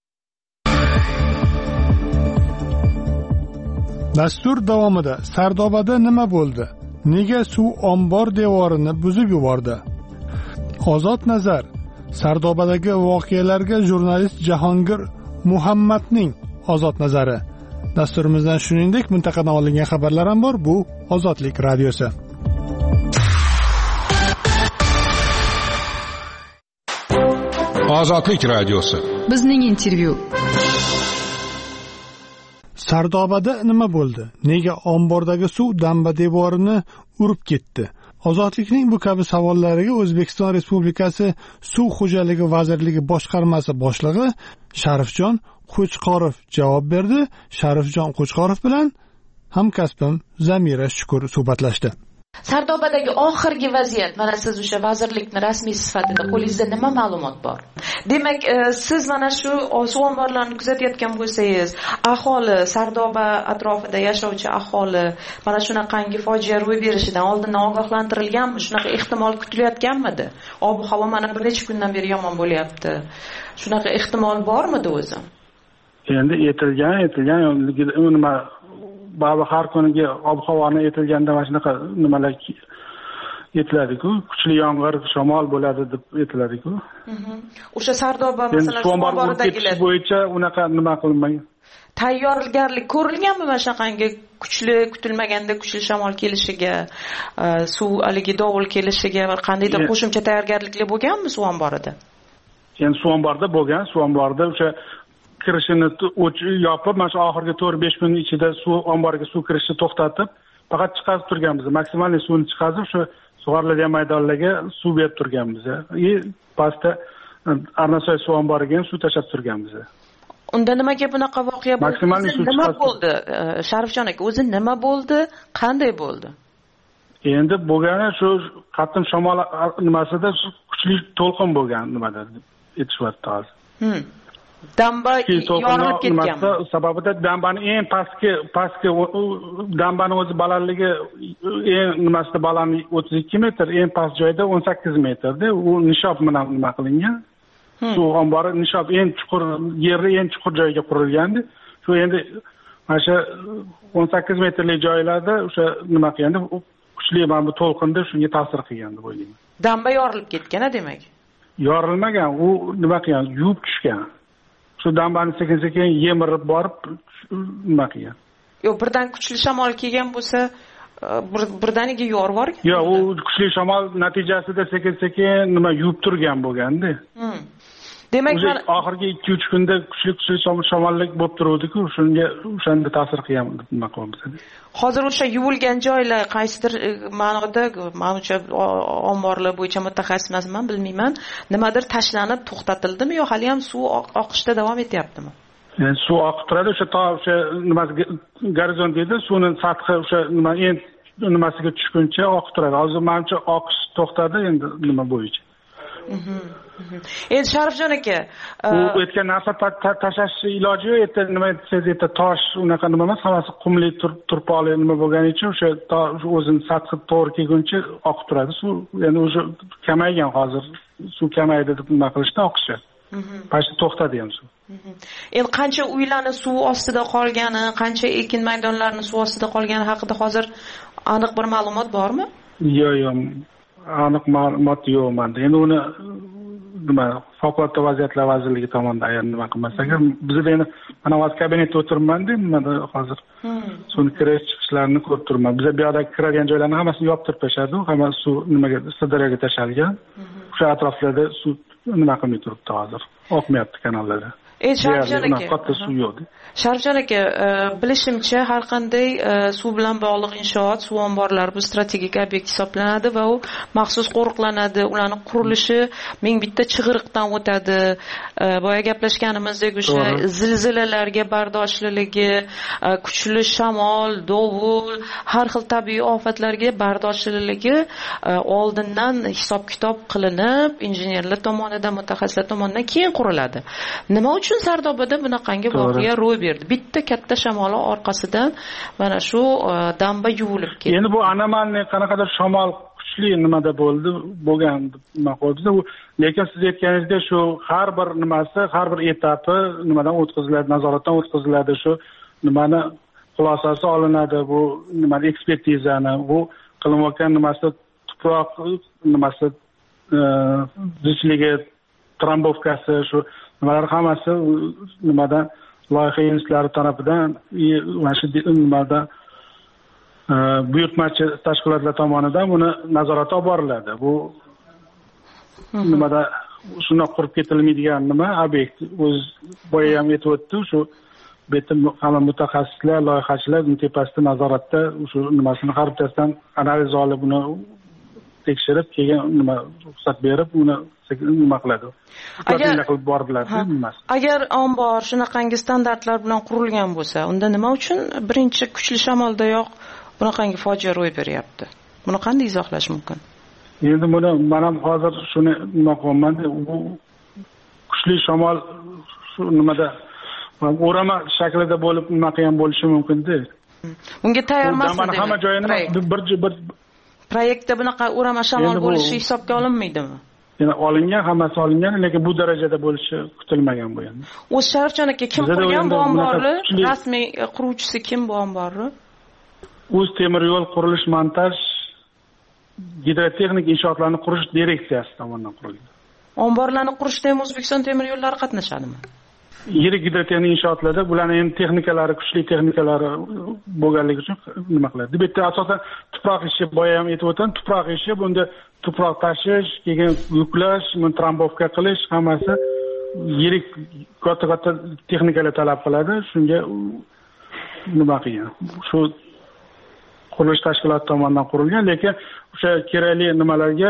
Dastur davomida Sardobada nima bo'ldi? Nega suv ombor devorini buzib yubordi? Ozod nazar. Sardobadagi voqealarga jurnalist Jahongir Muhammadning ozod nazari. Dasturimizdan shuningdek mintaqadan olingan xabarlar ham bor. Bu Ozodlik radiosi. Ozodlik radiosi. Bizning intervyu. Sardobada nima bo'ldi? Nega ombordagi suv damba devorini urib ketdi? Ozodlikning bu kabi savollariga O'zbekiston Respublikasi Suv xo'jaligi vazirligi boshqarmasi boshlig'i Sharifjon Qo'chqorov javob berdi. Sharifjon Qo'chqorov bilan hamkasbim Zamira Shukur suhbatlashdi. Sardobadagi oxirgi vaziyat, mana siz o'sha vazirlikning rasmiy sifatida qo'lingizda nima ma'lumot bor? Demak, siz mana shu suv omborlarini kuzatayotgan bo'lsangiz, aholi, Sardoba atrofida yashovchi aholi mana shunaqangi fojia ro'y berishidan oldindan ogohlantirilganmi? Shunaqa ehtimol kutilayotganmidi? Ob-havo mana bir necha kundan beri yomon bo'lyapti. Shunaqa ehtimol bormidi o'zi? Endi aytilgan nima ba'zi har kuniga ob-havoni aytilganda mana shunaqa nimalar aytiladi-ku, kuchli yomg'ir, shamol bo'ladi deb aytiladi-ku. O'sha Sardoba masalan suv bo'yicha unaqa nima qilinmagan. Tayyorgarlik ko'rilganmi mana shunaqangi kuchli kutilmaganda kuchli shamol kelishiga, suv haligi dovul kelishiga va qandaydir qo'shimcha tayyorgarliklar bo'lganmi suv omborida? Endi suv omborida bo'lgan, suv omborida o'sha kirishini yopib, mana shu oxirgi 4-5 kun ichida suv omboriga suv kirishni to'xtatib, faqat chiqarib turganmiz. Maksimal suvni chiqarib, shu sug'oriladigan maydonlarga suv berib turganmiz. Pastda Arnasoy suv omboriga ham suv tashlab turganmiz. Unda nimaga bunaqa voqea bo'ldi? Nima bo'ldi? Sharifjon aka, o'zi nima bo'ldi? Qanday bo'ldi? Endi bo'lgani shu qattiq shamol nimasida kuchli to'lqin bo'lgan nimada aytishyapti hozir. Damba yorilib ketganmi? Sababida dambani eng pastki dambani o'zi balandligi eng nimasida balandligi 32 metr, eng past joyda 18 metrda. U nishob bilan nima qilingan. Suv ombori nishob eng chuqur joyga qurilgandi. Shu endi mana shu 18 metrlik joylarda o'sha nima qilganda kuchli mana bu to'lqinda shunga ta'sir qilgan deb o'ylayman. Damba yorilib ketgan, demak. Yorilmagan, u nima qilgan? Yuvib tushgan. Shu dambani sekin-sekin yemirib borib nima qilgan? Yo'q, birdan kuchli shamol kelgan bo'lsa, birdaniga yorib yuborgan. Yo'q, u kuchli shamol natijasida sekin-sekin nima yuvib turgan bo'lganda. Demak, oxirgi 2-3 kunda kuchli shamollik bo'lib turuvdi-ku, o'shanda ta'sir qilgan deb nima qilamiz. Hozir o'sha yuvilgan joylar qaysidir ma'noda, menimcha omborlar bo'yicha mutaxassis emasman, bilmayman, nimadir tashlanib to'xtatildimi yo hali ham suv oqishda davom etyaptimi? Yani suv oqib turadi, o'sha nima gorizont deydi, suvning sathi o'sha nimasiga tushguncha oqib turadi. Hozir menimcha oqish to'xtadi endi nima bo'yicha. Endi Sharifjon aka, u o'tgan narsa tashlash iloji yo'q, erta nima desangiz, tosh unaqa nima emas, hammasi qumli turpoqli nima bo'lgani uchun o'sha o'zini sathi to'g'ri kelguncha oqib turadi. Suv endi o'sha kamaygan hozir. Suv kamaydi deb nima qilishda oqishi. Pashta to'xtadi ham suv. Endi qancha uylarni suv ostida qolgani, qancha ekin maydonlarini suv ostida qolgani haqida hozir aniq bir ma'lumot bormi? Yo'q. aniq ma'lumot yo'q menda. Endi uni nima favqulodda vaziyatlar vazirligi tomonidan nima qilmasa agar bizda endi mana hozir kabinetda o'tiribman-da, nimada hozir suvni kirish chiqishlarini ko'rib turibman. Bizda bu yoqdagi kiradigan joylarni hammasini yoptirib tashladi, hammasi suv nimaga Sirdaryoga tashalgan. O'sha atroflarda suv nima qilmay turibdi hozir. Oqmayapti kanallarda. Sharifjon aka. Katta suv yo'q. Sharifjon aka, bilishimcha har qanday suv bilan bog'liq inshoot, suv omborlari bu strategik obyekt hisoblanadi va u maxsus qo'riqlanadi. Ularning qurilishi ming bitta chig'iriqdan o'tadi. Boya gaplashganimizdek o'sha zilzilalarga bardoshliligi, kuchli shamol, dovul, har xil tabiiy ofatlarga bardoshliligi oldindan hisob-kitob qilinib, injenerlar tomonidan, mutaxassislar tomonidan keyin quriladi. Nima uchun Sardobada bunaqangi voqea ro'y berdi? Bitta katta shamol orqasidan mana shu damba yuvilib ketdi. Endi bu anomalniy qanaqadir shamol kuchli nimada bo'lgan nima qildi. Lekin siz aytganingizdek shu har bir nimasi, har bir etapi nimadan o'tkaziladi, nazoratdan o'tkaziladi, shu nimani xulosasi olinadi, bu nimani ekspertizani, bu qilinayotgan nimasi tuproq nimasi zichligi, trambovkasi, shu nimalar hammasi nimadan loyiha institutlari tomonidan mana shu nimadan buyurtmachi tashkilotlar tomonidan buni nazoratga olib boriladi. Bu nimada shunday qurib ketilmaydigan nima obyekt. O'z boya ham aytib o'tdi, shu bitim hamma mutaxassislar, loyihachilar tepasida nazoratda shu nimasini har bittasidan analiz olib buni tekshirib keyin nima ruxsat berib uni nima qiladi. Qilib bordilar. Agar ombor shunaqangi standartlar bilan qurilgan bo'lsa, unda nima uchun birinchi kuchli shamoldayoq bunaqangi fojia ro'y beryapti? Buni qanday izohlash mumkin? Endi buni men ham hozir shuni nima qilaman, bu kuchli shamol shu nimada o'rama shaklida bo'lib nima qilgan bo'lishi mumkin-da. Bunga tayyormasmi? Hamma joyini bir proyektda bunaqa o'rama shamol bo'lishi hisobga olinmaydimi? Yana olingan, hammasi olingan, lekin bu darajada bo'lishi kutilmagan bu endi. O'z Sharifjon aka, kim qurgan bu omborni? Rasmiy quruvchisi kim bu omborni? O'z temir yo'l qurilish montaj gidrotexnik inshootlarni qurish direksiyasi tomonidan qurilgan. Omborlarni qurishda ham O'zbekiston temir yo'llari qatnashadimi? Yirik gidrotexnik inshootlarda bularning endi texnikalari, kuchli texnikalari bo'lganligi uchun nima qiladi? Bu yerda asosan tuproq ishi, boya ham aytib o'tdim, tuproq ishi, bunda tuproq tashish, keyin yuklash, buni trambovka qilish, hammasi yirik katta texnikalar talab qiladi. Shunga nima qilgan? Shu qurilish tashkiloti tomonidan qurilgan, lekin o'sha kerakli nimalarga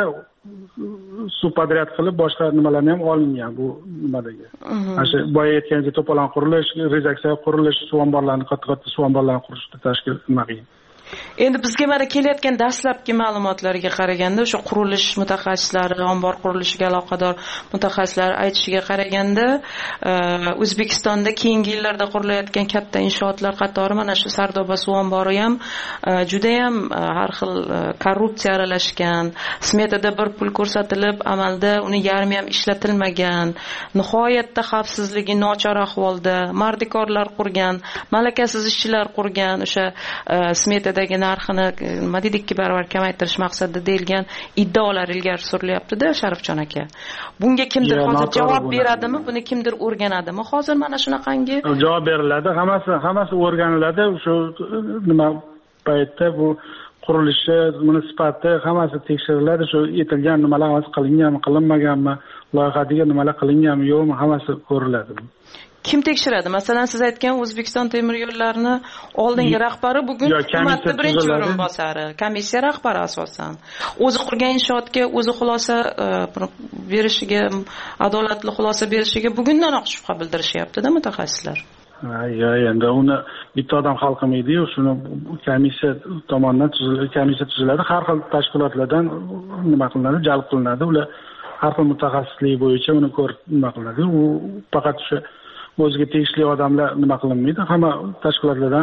suv podryad qilib boshqa nimalarni ham olingan bu nimadagi. O'sha boya aytganingizda to'polon qurilish, rezaksiya qurilish, suv omborlarini katta suv omborlarini qurishni tashkil nima qilgan. Endi bizga mana kelayotgan dastlabki ma'lumotlarga qaraganda o'sha qurilish mutaxassislari, ombor qurilishiga aloqador mutaxassislar aytishiga qaraganda O'zbekistonda keyingi yillarda qurilayotgan katta inshootlar qatori mana shu Sardoba suv ombori ham juda ham har xil korrupsiya aralashgan, smetada bir pul ko'rsatilib, amalda uni yarmi ham ishlatilmagan, nihoyatda xavfsizligi nochor ahvolda, mardikorlar qurgan, malakasiz ishchilar qurgan, o'sha smetada narxini nima dedik, 2 barobar kamaytirish maqsadida deyilgan iddaolar ilgari surilyapti-da, Sharifjon aka. Bunga kimdir hozir javob beradimi? Buni kimdir o'rganadimi? Hozir mana shunaqangi javob beriladi. Hammasi o'rganiladi. Shu nima paytda bu qurilishi, munisipati hammasi tekshiriladi. Shu aytilgan nimalar hozir qilinganmi, qilinmaganmi, loyihadagi nimalar qilinganmi, yo'qmi, hammasi ko'riladi. Kim tekshiradi? Masalan, siz aytgan O'zbekiston temir yo'llarini oldingi rahbari bugun hukumatning birinchi o'rinbosari, komissiya rahbari asosan. O'zi qurgan inshootga o'zi xulosa berishiga, adolatli xulosa berishiga bugundanoq shubha bildirishyapti-da mutaxassislar. Endi uni bitta odam hal qilmaydi-yu, shuni komissiya tomonidan tuziladi. Har xil tashkilotlardan nima qilinadi, jalb qilinadi. Ular har xil mutaxassislik bo'yicha uni ko'rib nima qilinadi. U faqat o'sha o'ziga tegishli odamlar nima qilinmaydi, hamma tashkilotlardan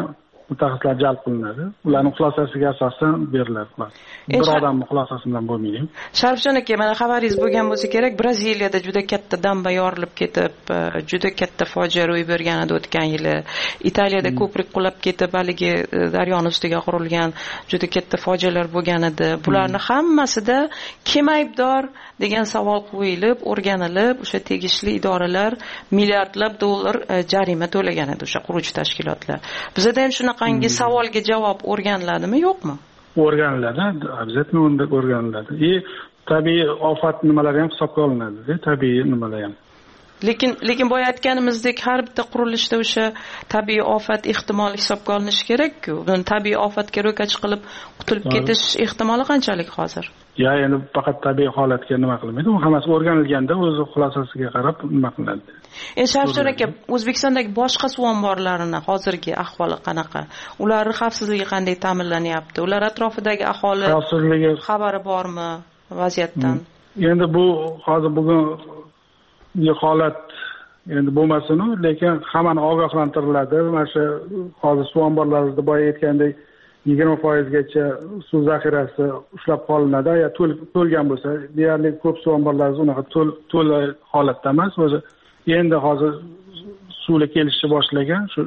mutaxassislar jalb qilinadi. Ularning xulosasiga asosan beriladi. Bir odamning xulosasi bilan bo'lmaydi. Sharifjon aka, mana xabaringiz bo'lgan bo'lsa kerak, Braziliyada juda katta damba yorilib ketib, juda katta fojia ro'y bergan edi o'tgan yili. Italiyada ko'prik qulab ketib, haligi daryoning ustiga qurilgan juda katta fojialar bo'lgan edi. Bularning hammasida kim aybdor degan savol qo'yilib, o'rganilib, o'sha tegishli idoralar milliardlab dollar jarima to'lagan edi o'sha quruvchi tashkilotlar. Bizda ham shunaqangi savolga javob o'rganiladimi, yo'qmi? O'rganiladi, обязательно unda o'rganiladi. Tabiiy ofat nimalari ham hisobga olinadi, tabiiy nimalar ham. Lekin boya aytganimizdek, har bitta qurilishda o'sha tabiiy ofat ehtimoli hisobga olinishi kerak-ku. Buni tabiiy ofatga ro'kach qilib qutulib ketish ehtimoli qanchalik hozir? Endi faqat tabiiy holatga nima qilmaydi, u hammasi o'rganilganda o'zi xulosasiga qarab nima qilinadi. Sharifjon aka, O'zbekistondagi boshqa suv omborlarini hozirgi ahvoli qanaqa? Ularning xavfsizligi qanday ta'minlanyapti? Ular atrofidagi aholi xavfsizligi xabari bormi vaziyatdan? Endi bu hozir bugun holat endi bo'lmasin-u, lekin hammani ogohlantiriladi. Mana shu hozir suv omborlarida boya aytgandek 20% gacha suv zaxirasi ushlab qolinadi. Ya to'lgan bo'lsa, deyarli ko'p suv omborlar unaqa to'la holatda emas, o'zi endi hozir suvga kelishni boshlagan. Shu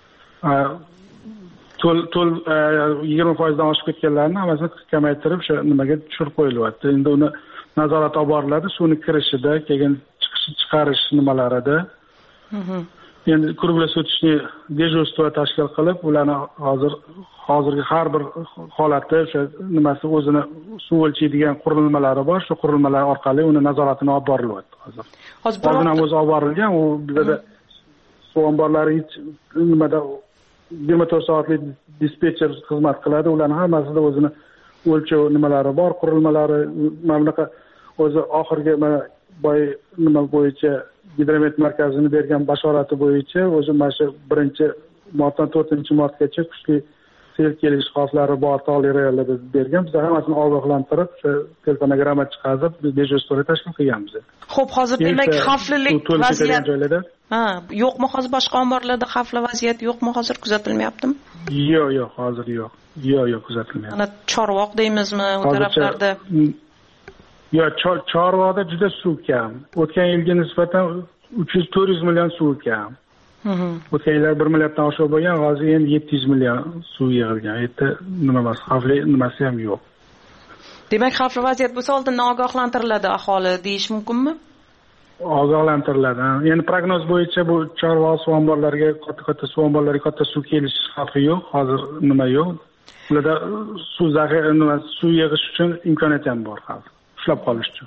to'l 20% dan oshib ketganlarni hammasini kamaytirib o'sha nimaga tushirib qo'yilyapti. Endi uni nazorat olib boriladi, suvni kirishida, keyin chiqarish nimalarida. Endi kruglashib o'tishni dejurstvo tashkil qilib, ularni hozirgi har bir holatda o'sha nimasi o'zini suv o'lchaydigan qurilmalari bor. Shu qurilmalar orqali uni nazoratini olib borilyapti hozir. Hozir ham o'zi olib borilgan. U bizda suv omborlari hech nimada 24 soatlik dispetcher xizmat qiladi. Ularning hammasida o'zini o'lchov nimalari bor, qurilmalari mana bunaqa o'zi oxirgi mana boy nima bo'yicha gidromet markazini bergan bashorati bo'yicha o'zi mana shu 1-martdan 4-martgacha kuchli sel kelish xavflari bor tog'li rayonlarda bergan. Biz hammasini ogohlantirib, o'sha telefonogramma chiqarib, biz dejurstvo tashkil qilganmiz. Xo'p, hozir demak xavflilik vaziyat yo'qmi? Hozir boshqa omborlarda xavfli vaziyat yo'qmi? Hozir kuzatilmayaptimi? Yo'q, hozir yo'q. Yo'q, kuzatilmayapti. Mana Chorvoq deymizmi, u taraflarda? Chorvoqda juda suv kam. O'tgan yilga nisbatan 300-400 million suv kam. O'tgan yillar 1 milliarddan oshiq bo'lgan, hozir endi 700 million suv yig'ilgan. Yerda nima emas, xavfli nimasi ham yo'q. Demak, xavfli vaziyat bo'lsa oldindan ogohlantiriladi aholi deyish mumkinmi? Ogohlantiriladi. Endi prognoz bo'yicha bu Chorvoq suv omborlariga, katta suv omborlariga katta suv kelish xavfi yo'q. Hozir nima yo'q. Ularda suv yig'ish uchun imkoniyat ham bor hozir. Ushlab qolish uchun.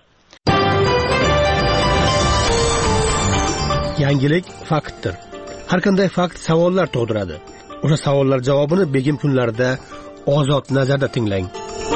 Yangilik faktdir. Har qanday fakt savollar tug'diradi. O'sha savollar javobini begim kunlarida Ozod nazarda tinglang.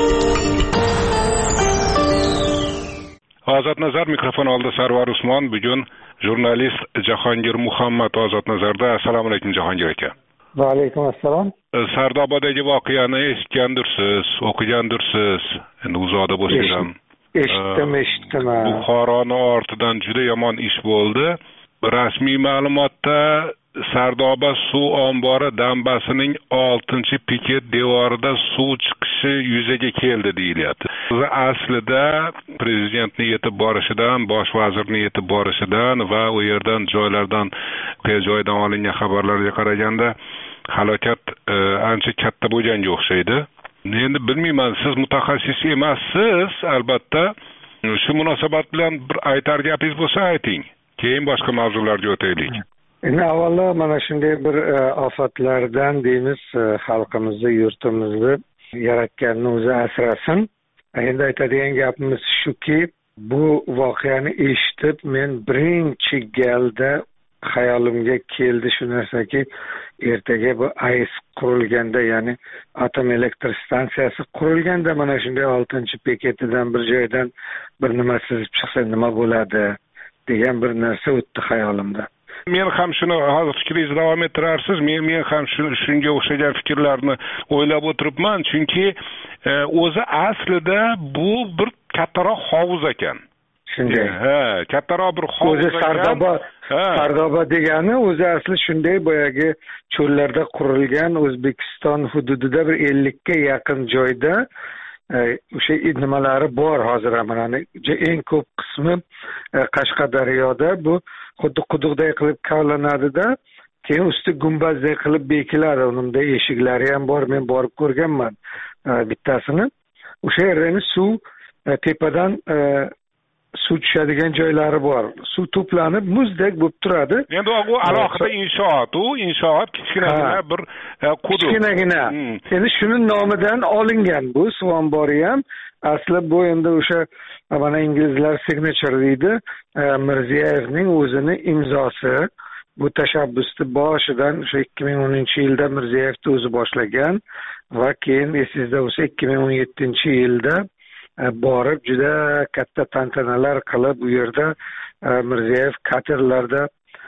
Ozod nazar mikrofon oldida Sarvar Usmon, bugun jurnalist Jahongir Muhammad Ozod nazarda. Assalomu alaykum Jahongir aka. Va alaykum assalom. Sardobadagi voqeani eshitgandirsiz, o'qigandirsiz. Endi uzoqda bo'lsangiz ham eshitdim. Buxoroni ortidan juda yomon ish bo'ldi. Rasmiy ma'lumotda Sardoba suv ombori dambasining 6-piket devorida suv chiqishi yuzaga keldi deyilyapti. Aslida prezidentning yetib borishidan, bosh vazirning yetib borishidan va u yerdan joylardan, joydan olingan xabarlarga qaraganda halokat ancha katta bo'lganga o'xshaydi. Endi bilmayman, siz mutaxassis emassiz, albatta. Shu munosabat bilan bir aytar gapingiz bo'lsa ayting. Keyin boshqa mavzularga o'taylik. Endi avvalo mana shunday bir ofatlardan deymiz, xalqimizni, yurtimizni yaratganni o'zi asrasin. Endi aytadigan gapimiz shuki, bu voqeani eshitib men birinchi galda xayolimga keldi shu narsaki, ertaga bu AES qurilganda, ya'ni atom elektr stansiyasi qurilganda mana shunday 6-beketidan bir joydan bir nima sizib chiqsa nima bo'ladi degan bir narsa o'tdi xayolimda. Men ham shuni hozir fikringizni davom ettirarsiz. Men ham shunga o'xshagan fikrlarni o'ylab o'tiribman, chunki o'zi aslida bu bir kattaroq hovuz ekan. shunday. Kattaroq bir hovuz. O'zi Sardoba degani o'zi asli shunday boyagi cho'llarda qurilgan O'zbekiston hududida bir 50 ga yaqin joyda o'sha nimalari bor hozir mana eng ko'p qismi Qashqadaryoda bu xuddi quduqday qilib kavlanadi-da, keyin usti gumbazday qilib bekiladi. Uningda eshiklari ham bor, men borib ko'rganman bittasini. O'sha yerda suv tepadan suv tushadigan joylari bor. Suv to'planib muzdek bo'lib turadi. Endi u alohida inshoot kichkinagina bir quduq. Kichkinagina. Endi shuning nomidan olingan bu suv ombori ham. Asli bu endi o'sha mana inglizlar signature deydi. Mirziyoyevning o'zini imzosi. Bu tashabbusni boshidan o'sha 2010-yilda Mirziyoyev o'zi boshlagan va keyin esingizda bo'lsa 2017-yilda borib juda katta tantanalar qilib bu yerda Mirziyoyev katerlarda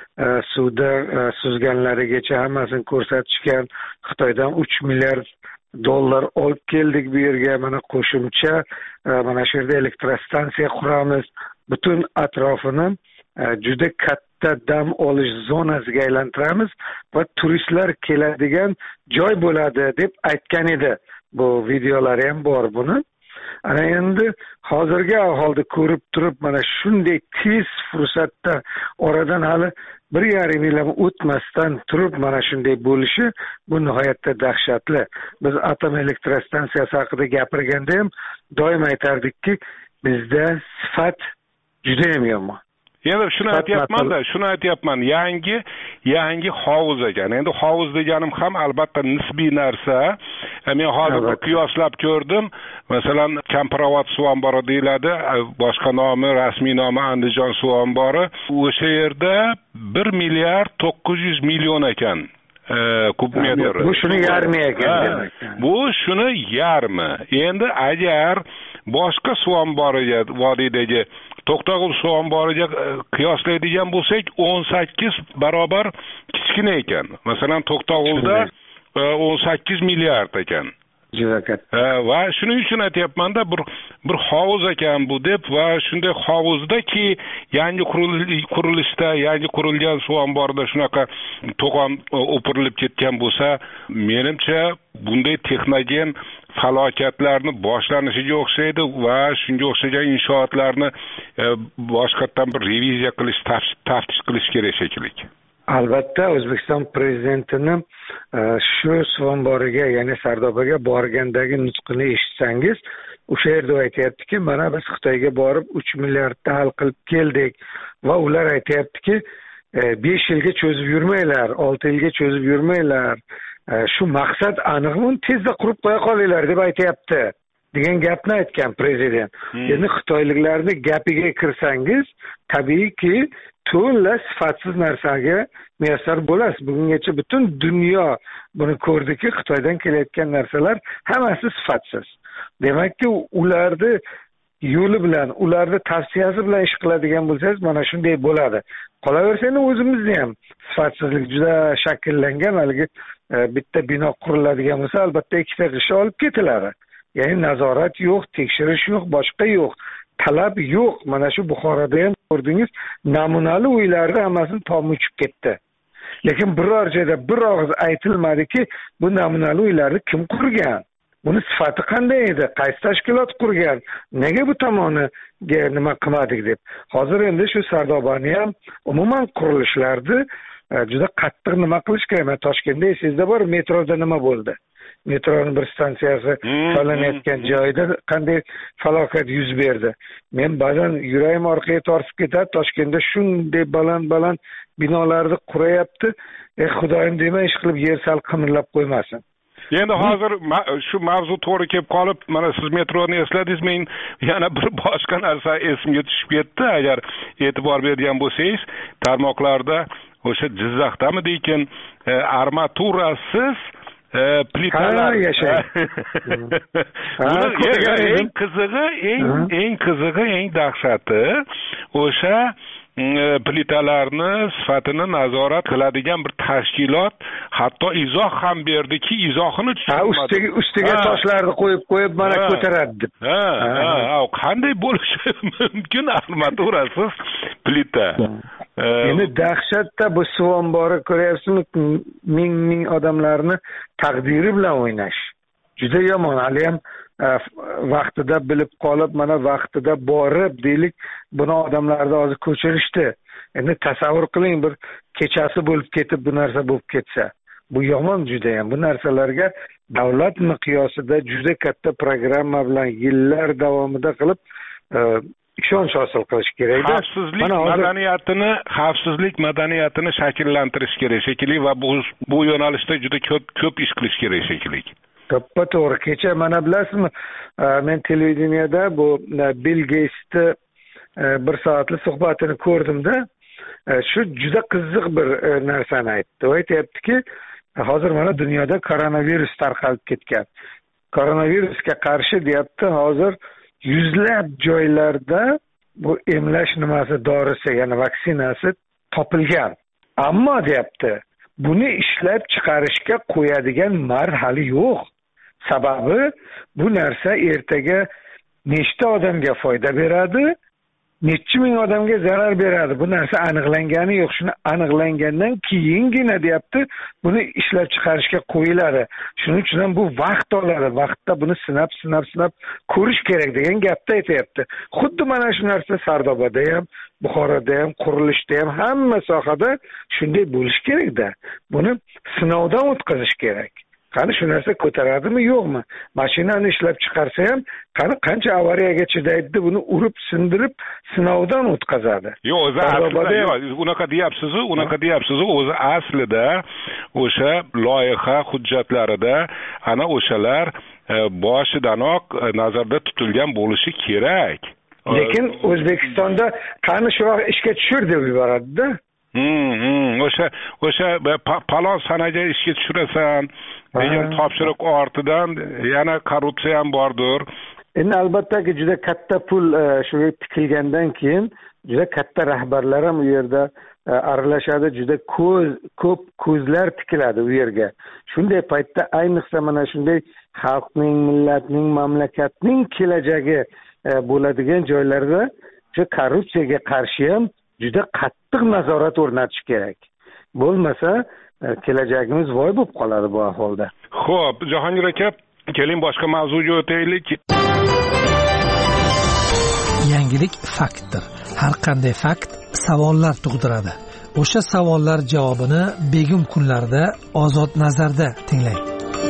suvda suzganlarigacha hammasini ko'rsatishgan. Xitoydan 3 milliard dollar olib keldik bu yerga. Mana qo'shimcha mana shu yerda elektrostansiya quramiz. Butun atrofini juda katta dam olish zonasiga aylantiramiz va turistlar keladigan joy bo'ladi deb aytgan edi. Bu videolari ham bor buni. Ana endi hozirgi ahvolda ko'rib turib mana shunday tez fursatda oradan hali 1,5 yil ham o'tmasdan turib mana shunday bo'lishi bu nihoyatda dahshatli. Biz atom elektrostansiyasi haqida gapirganda ham doim aytardikki, bizda sifat juda ham yomon. Endi shuni aytyapman. Yangi hovuz ekan. Endi hovuz deganim ham albatta nisbiy narsa. Men hozir qiyoslab ko'rdim. Masalan, Kampirovod suv ombori deyiladi, boshqa nomi, rasmiy nomi Andijon suv ombori. O'sha yerda 1 milliard 900 million ekan. Kub metr. Bu shuni yarmi ekan. Bu shuni yarmi. Endi agar boshqa suv omboriga, vodiydagi To'qtog'ul suv omboriga qiyoslaydigan bo'lsak 18 barobar kichkina ekan. Masalan, To'qtog'ulda 18 milliard ekan. Juda katta. Va shuning uchun aytayapman-da, bir hovuz ekan bu deb va shunday hovuzdaki yangi qurilishda, yangi qurilgan suv omborida shunaqa to'g'on o'pirilib ketgan bo'lsa, menimcha bunday texnogen falokatlarni boshlanishiga o'xshaydi va shunga o'xshagan inshootlarni boshqatdan bir reviziya qilish, taftish qilish kerak shekilli. Albatta O'zbekiston prezidentining shu suv omboriga, ya'ni Sardobaga borgandagi nutqini eshitsangiz, o'sha yerda aytayaptiki, mana biz Xitoyga borib 3 milliardni hal qilib keldik va ular aytayaptiki, 5 yilga cho'zib yurmanglar, 6 yilga cho'zib yurmanglar. Shu maqsad aniqmi, tezda qurib qo'ya qolinglar deb aytayapti degan gapni aytgan prezident. Endi xitoyliklarning gapiga kirsangiz, tabiiyki to'la sifatsiz narsaga muyassar bo'lasiz. Bugungacha butun dunyo buni ko'rdiki, Xitoydan kelayotgan narsalar hammasi sifatsiz. Demakki, ularni yo'li bilan, ularni tavsiyasi bilan ish qiladigan bo'lsangiz, mana shunday bo'ladi. Qolaversa, o'zimizda ham sifatsizlik juda shakllangan. Haligi bitta bino quriladigan bo'lsa, albatta ikkita g'isha olib ketiladi. Ya'ni nazorat yo'q, tekshirish yo'q, boshqa yo'q, talab yo'q. Mana shu Buxoroda ham ko'rdingiz, namunali uylarni hammasini tom uchib ketdi. Lekin biror joyda bir og'iz aytilmadiki, bu namunali uylarni kim qurgan? Buni sifati qanday edi? Qaysi tashkilot qurgan? Nega bu tomoniga nima qilmadik deb. Hozir endi shu Sardobani ham umuman qurilishlarni juda qattiq nima qilish kerak. Toshkentda esingizda bor, metroda nima bo'ldi? Metroning bir stansiyasi qo'llanayotgan joyda qanday falokat yuz berdi. Men ba'zan yuragim orqaga tortib ketadi. Toshkentda shunday baland binolarni qurayapti. Xudoyim demay ish qilib yer sal qimirlab qo'ymasin. Endi hozir shu mavzu to'g'ri kelib qolib, mana siz metroni esladingiz, men yana bir boshqa narsa esimga tushib ketdi. Agar e'tibor bergan bo'lsangiz, tarmoqlarda o'sha Jizzaxdami deykin, armaturasiz plitalar eng qizig'i, eng dahshati o'sha plitalarni sifatini nazorat qiladigan bir tashkilot hatto izoh ham berdiki, izohini tushunmadim. Ustiga toshlarni qo'yib mana ko'taradi deb. Qanday bo'lishi mumkin armaturasiz plita? Endi dahshatda bu suv ombori ko'ryapsizmi, ming odamlarni taqdiri bilan o'ynash. Juda yomon. Hali ham vaqtida bilib qolib, mana vaqtida borib deylik, buni odamlarni hozir ko'chirishdi. Endi tasavvur qiling, bir kechasi bo'lib ketib bu narsa bo'lib ketsa. Bu yomon juda ham. Bu narsalarga davlat miqyosida juda katta programma bilan yillar davomida qilib ishonch hosil qilish kerak. Xavfsizlik madaniyatini shakllantirish kerak shekilli va bu yo'nalishda juda ko'p ish qilish kerak shekilli. To'ppa to'g'ri. Kecha mana bilasizmi, men televideniyada bu Bill Gates'ni bir soatlik suhbatini ko'rdimda, shu juda qiziq bir narsani aytdi. U aytayaptiki, hozir mana dunyoda koronavirus tarqalib ketgan. Koronavirusga qarshi deyapti, hozir yuzlab joylarda bu emlash nimasi dorisi, ya'ni vaksinasi topilgan. Ammo deyapti, buni ishlab chiqarishga qo'yadigan mard hali yo'q. Sababi bu narsa ertaga nechta odamga foyda beradi, necha ming odamga zarar beradi. Bu narsa aniqlangani yo'q. Shuni aniqlangandan keyingina deyapti, buni ishlab chiqarishga qo'yiladi. Shuning uchun ham bu vaqt oladi. Vaqtda buni sinab ko'rish kerak degan gapni aytayapti. Xuddi mana shu narsa Sardobada ham, Buxoroda ham, qurilishda ham, hamma sohada shunday bo'lish kerak-da. Buni sinovdan o'tkazish kerak. Qani shu narsa ko'taradimi, yo'qmi? Mashinani ishlab chiqarsa ham, qani qancha avariyaga chidaydi, buni urib, sindirib, sinovdan o'tkazadi. Yo'q, o'zi aslida unaqa deyapsiz, o'zi aslida o'sha loyiha hujjatlarida ana o'shalar boshidanoq nazarda tutilgan bo'lishi kerak. Lekin O'zbekistonda qani shu ishga tushir deb yuboradi-da. O'sha palon sanaga ishga tushirasan degan topshiriq ortidan yana korrupsiya ham bordir. Endi albattaki juda katta pul shuga tikilgandan keyin juda katta rahbarlar ham u yerda aralashadi, juda ko'p ko'zlar tikiladi u yerga. Shunday paytda ayniqsa mana shunday xalqning, millatning, mamlakatning kelajagi bo'ladigan joylarda shu korrupsiyaga qarshi ham juda qattiq nazorat o'rnatish kerak. Bo'lmasa kelajagimiz voy bo'lib qoladi bu ahvolda. Xo'p, Jahongir aka, keling boshqa mavzuga o'taylik. Yangilik faktdir. Har qanday fakt savollar tug'diradi. O'sha savollar javobini begim kunlarda Ozod nazarda tinglang.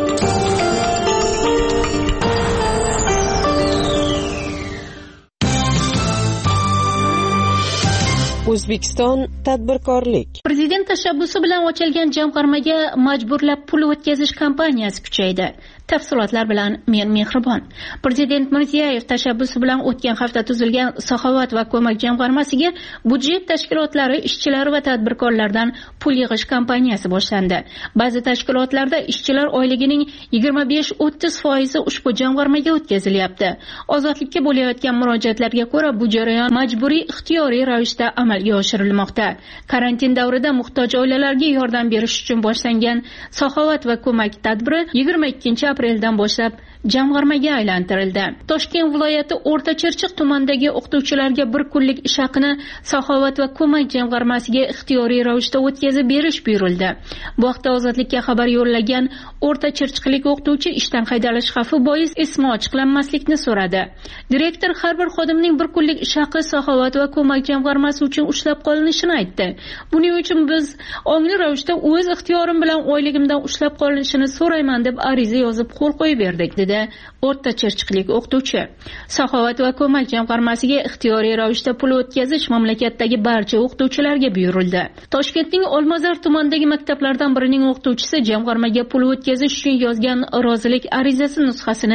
O'zbekiston tadbirkorlik. Prezident tashabbusi bilan ochilgan jamg'armaga majburlab pul o'tkazish kampaniyasi kuchaydi. Tafsilotlar bilan men Mehribon. Prezident Mirziyoyev tashabbusi bilan o'tgan hafta tuzilgan Saxovat va ko'mak jamg'armasiga budjet tashkilotlari, ishchilari va tadbirkorlardan pul yig'ish kampaniyasi boshlandi. Ba'zi tashkilotlarda ishchilar oyligining 25-30% ushbu jamg'armaga o'tkazilyapti. Ozodlikka bo'layotgan murojaatlarga ko'ra bu jarayon majburiy ixtiyoriy ravishda amalga oshirilmoqda. Karantin davrida muhtoj oilalarga yordam berish uchun boshlangan Saxovat va ko'mak tadbiri 22-apreldan boshlab jamg'armaga aylantirildi. Toshkent viloyati O'rta Chirchiq tumanidagi o'qituvchilarga bir kunlik ish haqini Saxovat va ko'mak jamg'armasiga ixtiyoriy ravishda o'tkazib berish buyurildi. Bu haqda Ozodlikka xabar yo'llagan O'rta Chirchiqlik o'qituvchi ishdan haydalish xavfi bois ismi ochiqlanmaslikni so'radi. Direktor har bir xodimning bir kunlik ish haqi Saxovat va ko'mak jamg'armasi uchun ushlab qolinishini aytdi. Buning uchun biz ongli ravishda o'z ixtiyorim bilan oyligimdan ushlab qolinishini so'rayman deb ariza yozib qo'l qo'yib berdik dedi O'rta Chirchiqlik o'qituvchi. Saxovat va ko'mak jamg'armasiga ixtiyoriy ravishda pul o'tkazish mamlakatdagi barcha o'qituvchilarga buyurildi. Toshkentning Olmazor tumanidagi maktablardan birining o'qituvchisi jamg'armaga pul o'tkazish uchun yozgan rozilik arizasi nusxasini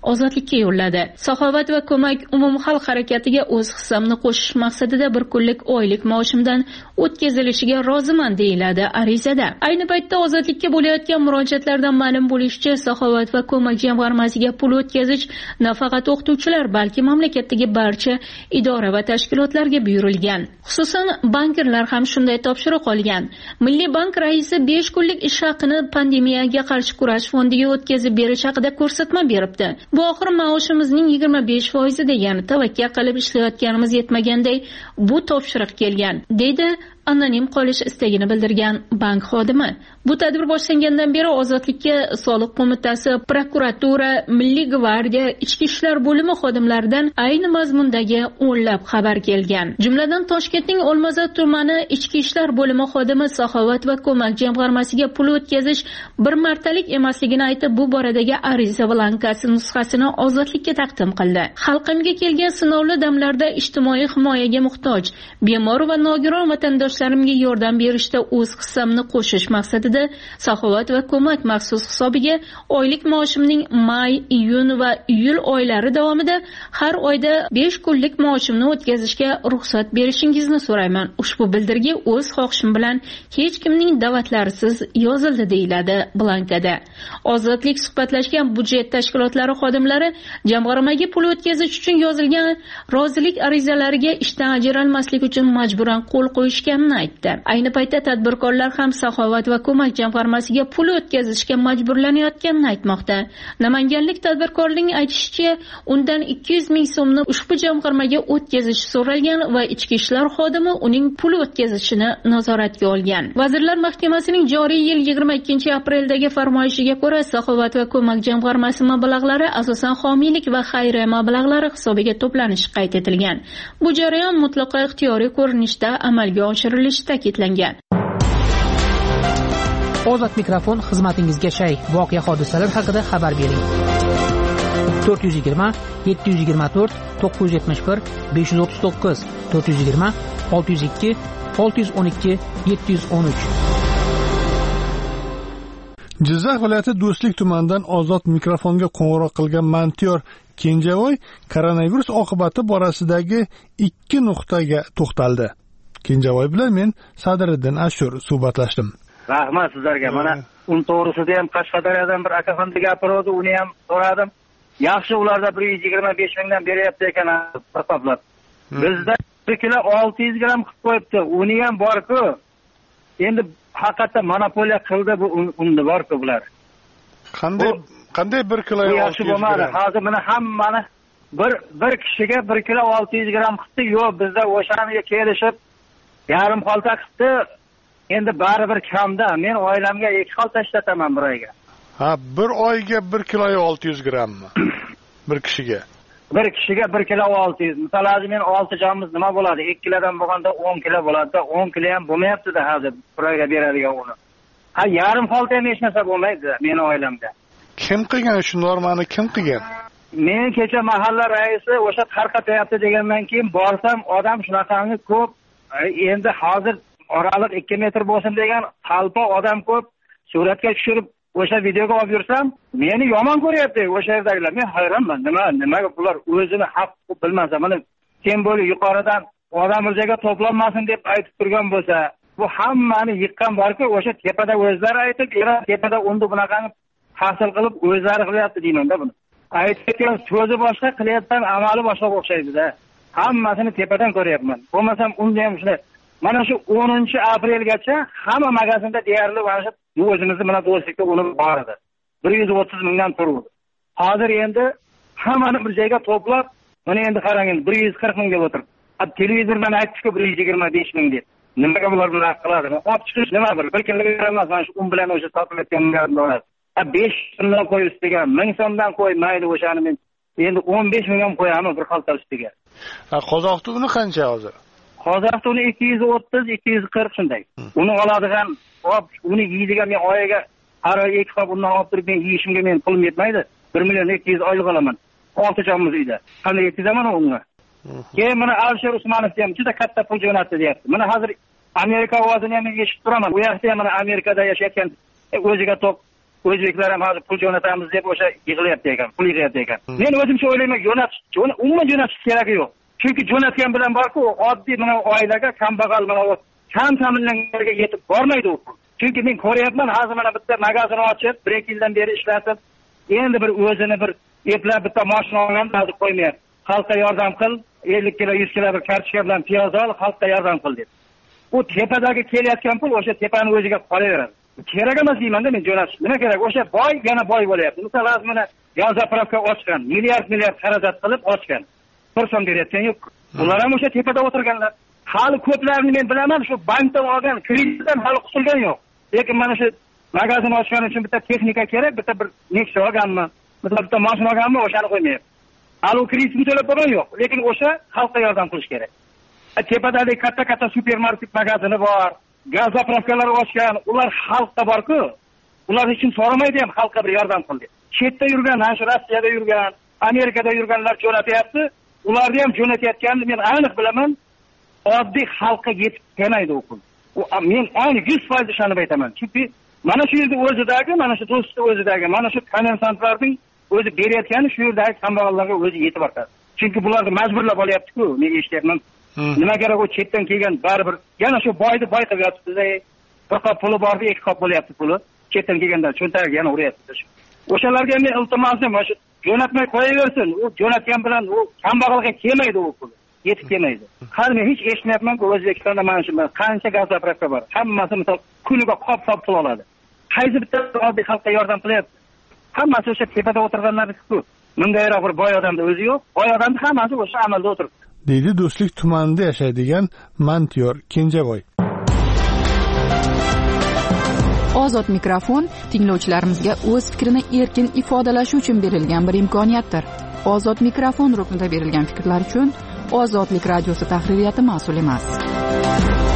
ozodlikka yo'lladi. Saxovat va ko'mak umumxalq harakatiga o'z hissamni qo'shish maqsadida bir kunlik oylik maoshimdan o'tkazilishiga roziman deyiladi arizada. Ayni paytda ozodlikka bo'layotgan murojaatlardan ma'lum bo'lishicha, Saxovat va ko'mak jamg'armasiga pul o'tkazish nafaqat o'qituvchilar, balki mamlakatdagi barcha idora va tashkilotlarga buyurilgan. Xususan, bankirlar ham shunday topshiriq olgan. Milliy bank raisi 5 kunlik ish haqini pandemiyaga qarshi kurash fondiga o'tkazib berish haqida ko'rsatma beribdi. Bu oxir maoshimizning 25% degan, tavakkal qilib ishlayotganimiz yetmaganday bu topshiriq kelgan, deydi anonim qolish istagini bildirgan bank xodimi. Bu tadbir boshlangandan beri Ozodlikka Soliq qo'mitasi, prokuratura, Milliy gvardiya, Ichki ishlar bo'limi xodimlaridan ayni mazmundagi o'nlab xabar kelgan. Jumladan Toshkentning Olmazor tumani Ichki ishlar bo'limi xodimi Saxovat va ko'mak jamg'armasiga pul o'tkazish bir martalik emasligini aytib, bu boradagi ariza blankasi nusxasini Ozodlikka taqdim qildi. Xalqimga kelgan sinovli damlarda ijtimoiy himoyaga muhtoj, bemor va nogiron vatandoshlarimga yordam berishda o'z hissamni qo'shish maqsadida Saxovat va ko'mak maxsus hisobiga oylik maoshimning may, iyun va iyul oylari davomida har oyda 5 kunlik maoshimni o'tkazishga ruxsat berishingizni so'rayman. Ushbu bildirgi o'z xohishim bilan hech kimning da'vatlarisiz yozildi, deyiladi blankada. Ozodlik suhbatlashgan budjet tashkilotlari xodimlari jamg'armaga pul o'tkazish uchun yozilgan rozilik arizalariga ishdan ajralmaslik uchun majburan qo'l qo'yishganini aytdi. Ayni paytda tadbirkorlar ham Saxovat va ko'mak jamg'armasiga pul o'tkazishga majburlanayotganini aytmoqda. Namanganlik tadbirkorning aytishicha, undan 200 ming so'mni ushbu jamg'armaga o'tkazish so'ralgan va ichki ishlar xodimi uning pul o'tkazishini nazoratga olgan. Vazirlar Mahkamasining joriy yil 22-apreldagi farmoyishiga ko'ra, Saxovat va ko'mak jamg'armasi mablag'lari asosan homiylik va xayriya mablag'lari hisobiga to'planishi qayd etilgan. Bu jarayon mutlaqo ixtiyoriy ko'rinishda amalga oshirilishi ta'kidlangan. Ozod mikrofon xizmatingizga shay. Voqea hodisalar haqida xabar bering. 420 724 971 539 420 602 612 713. Jizzax viloyati Do'stlik tumanidan Ozod mikrofonga qo'ng'iroq qilgan Mantiyor Kenjavoy koronavirus oqibati borasidagi 2 nuqtaga to'xtaldi. Kenjavoy bilan men Sadiriddin Ashur suhbatlashdim. Rahmat sizlarga. Mana un to'g'risida ham Qashqadaryodan bir akafamda gapirdi, uni ham so'radim. Yaxshi, ularda 125 mingdan beryapti ekan hisoblab. Bizda 1 kilo 600 gram qilib qo'yibdi. Uni ham bor-ku. Endi haqiqatdan monopoliya qildi bu unni bor-ku bular. Qanday 1 kilo 600 gram? Hozir mana hammani bir kishiga 1 kilo 600 gram qildi. Yo'q, bizda o'shaniga kelishib yarim xalta qildi. Endi baribir kamda. Men oilamga 2 xalta ishlataman bir oyga. Ha, bir oyga 1 kilo 600 grammi? Bir kishiga. Bir kishiga 1 kilo 600. Masalan, men 6 jonimiz nima bo'ladi? 2 kilodan bo'lganda 10 kilo bo'ladi. 10 kilo ham bo'lmayapti-da hozir bir oyga beradigan uni. Ha, yarim xalta ham hech narsa bo'lmaydi meni oilamda. Kim qilgan shu normani, kim qilgan? Men kecha mahalla raisi o'sha tarqatyapti degandan keyin borsam, odam shunaqangi ko'p. Endi hozir oraliq 2 metr bo'lsin degan qalpa odam ko'p. Suratga tushirib o'sha videoga olib yursam, meni yomon ko'ryapti o'sha yerdagilar. Men hayronman. Nimaga bular o'zini haq bilmasa, mana sembol yuqoridan odam o'ziga to'planmasin deb aytib turgan bo'lsa, bu hammani yiqqan borku, o'sha tepada o'zlari aytib, tepada unda bunaqani hasil qilib o'zlari qilyapti deyman-da buni. Aytgan so'zi boshqa, qilayotgan amali boshqa o'xshaydi-da. Hammasini tepadan ko'ryapman. Bo'lmasam unda ham shunday. Mana shu 10-aprelgacha hamma magazinda deyarli mana shu o'zimizni bilan do'stlikda uni bor edi. 130 mingdan turdi. Hozir endi hammani bir joyga to'plab, mana endi qarang, 140 ming deb o'tirib. Televizordan aytdi-ku 125 ming deb. Nimaga bular bunaqa qiladi? Olib chiqish nima bir kunlik emas, mana shu bilan o'sha sotilayotgan narsalar. 5 so'mdan qo'y ustiga, 1000 so'mdan qo'y, mayli o'shani men endi 15 ming ham qo'yaman bir xalta ustiga. Qozoq tuni qancha hozir? Qozoq tuni 230-240 shunday. Uni oladigan, uni yeydigan men oyiga har oy 2 qop undan olib turib men yeyishimga men pulim yetmaydi. 1 million 200 oylik olaman. 6 jonimiz uyda. Qanday yetkazaman unga? Keyin mana Alisher Usmonov ham juda katta pul jo'natdi deyapti. Mana hozir Amerika ovozini ham eshitib turaman. U yoqda ham mana Amerikada yashayotgan o'ziga to'p o'zbeklar ham hozir pul jo'natamiz deb o'sha yig'layapti ekan, pul yig'yapti ekan. Men o'zimcha o'ylayman, umuman jo'natish keragi yo'q. Chunki jo'natgan bilan borku, oddiy mana oilaga, kambag'al mana kam ta'minlanganlarga yetib bormaydi u pul. Chunki men ko'ryapman, hozir mana bitta magazin ochib, 1-2 yildan beri ishlatib, endi bir o'zini bir eplab bitta mashina olgan, hozir qo'ymayapti. Xalqqa yordam qil, 50 kilo, 100 kilo bir kartoshka bilan piyoz ol, xalqqa yordam qil deb. U tepadagi kelayotgan pul o'sha tepani o'ziga qolaveradi. Kerak emas deyman-da men jo'natish. Nima kerak? O'sha boy yana boy bo'lyapti. Masalan, mana gaz-zapravka ochgan, milliard xarajat qilib ochgan. 1 so'm berayotgan yo'q. Ular ham o'sha tepada o'tirganlar. Hali ko'plarini men bilaman, shu bankdan olgan kreditdan hali qutulgan yo'q. Lekin mana shu magazin ochgan uchun bitta texnika kerak, bitta bir Nexia olganmi, bitta mashina olganmi, o'shani qo'ymayapti. Hali kreditni to'lab bo'lgan yo'q, lekin o'sha xalqqa yordam qilish kerak. Tepadagi katta supermarket magazini bor, gaz zapravkalar ochgan, ular xalqda bor-ku. Ular hech kim so'ramaydi ham xalqqa bir yordam qil deb. Chetda yurgan, ha shu Rossiyada yurgan, Amerikada yurganlar jo'natyapti. Ularni ham jo'natayotganini men aniq bilaman. Oddiy xalqqa yetib kelmaydi u pul. Men aniq 100% ishonib aytaman. Chunki mana shu yerda o'zidagi, mana shu do'stni o'zidagi, mana shu kommersantlarning o'zi berayotgani shu yerdagi kambag'allarga o'zi yetib boradi. Chunki bularni majburlab olyapti-ku, men eshityapman. Nima kerak u chetdan kelgan baribir yana shu boyni boy qilib yotibdi. Bir qop puli bordi, 2 qop bo'lyapti puli. Chetdan kelgandan cho'ntagiga yana uryapti. O'shalarga men iltimosim, o'sha jo'natmay qo'yaversin. U jo'natgan bilan u kambag'alga kelmaydi u pul. Yetib kelmaydi. Hali men hech eshitmayapman-ku O'zbekistonda mana shu qancha gaz zapravka bor. Hammasi misol kuniga qop pul oladi. Qaysi bitta oddiy xalqqa yordam qilyapti? Hammasi o'sha tepada o'tirganlar-ku. Mundayroq bir boy odamda o'zi yo'q. Boy odamni hammasi o'sha amalda o'tiribdi. deydi Do'stlik tumanida yashaydigan Mantiyor Kenjavoy. Ozod mikrofon tinglovchilarimizga o'z fikrini erkin ifodalashi uchun berilgan bir imkoniyatdir. Ozod mikrofon ruknida berilgan fikrlar uchun Ozodlik radiosi tahririyati mas'ul emas.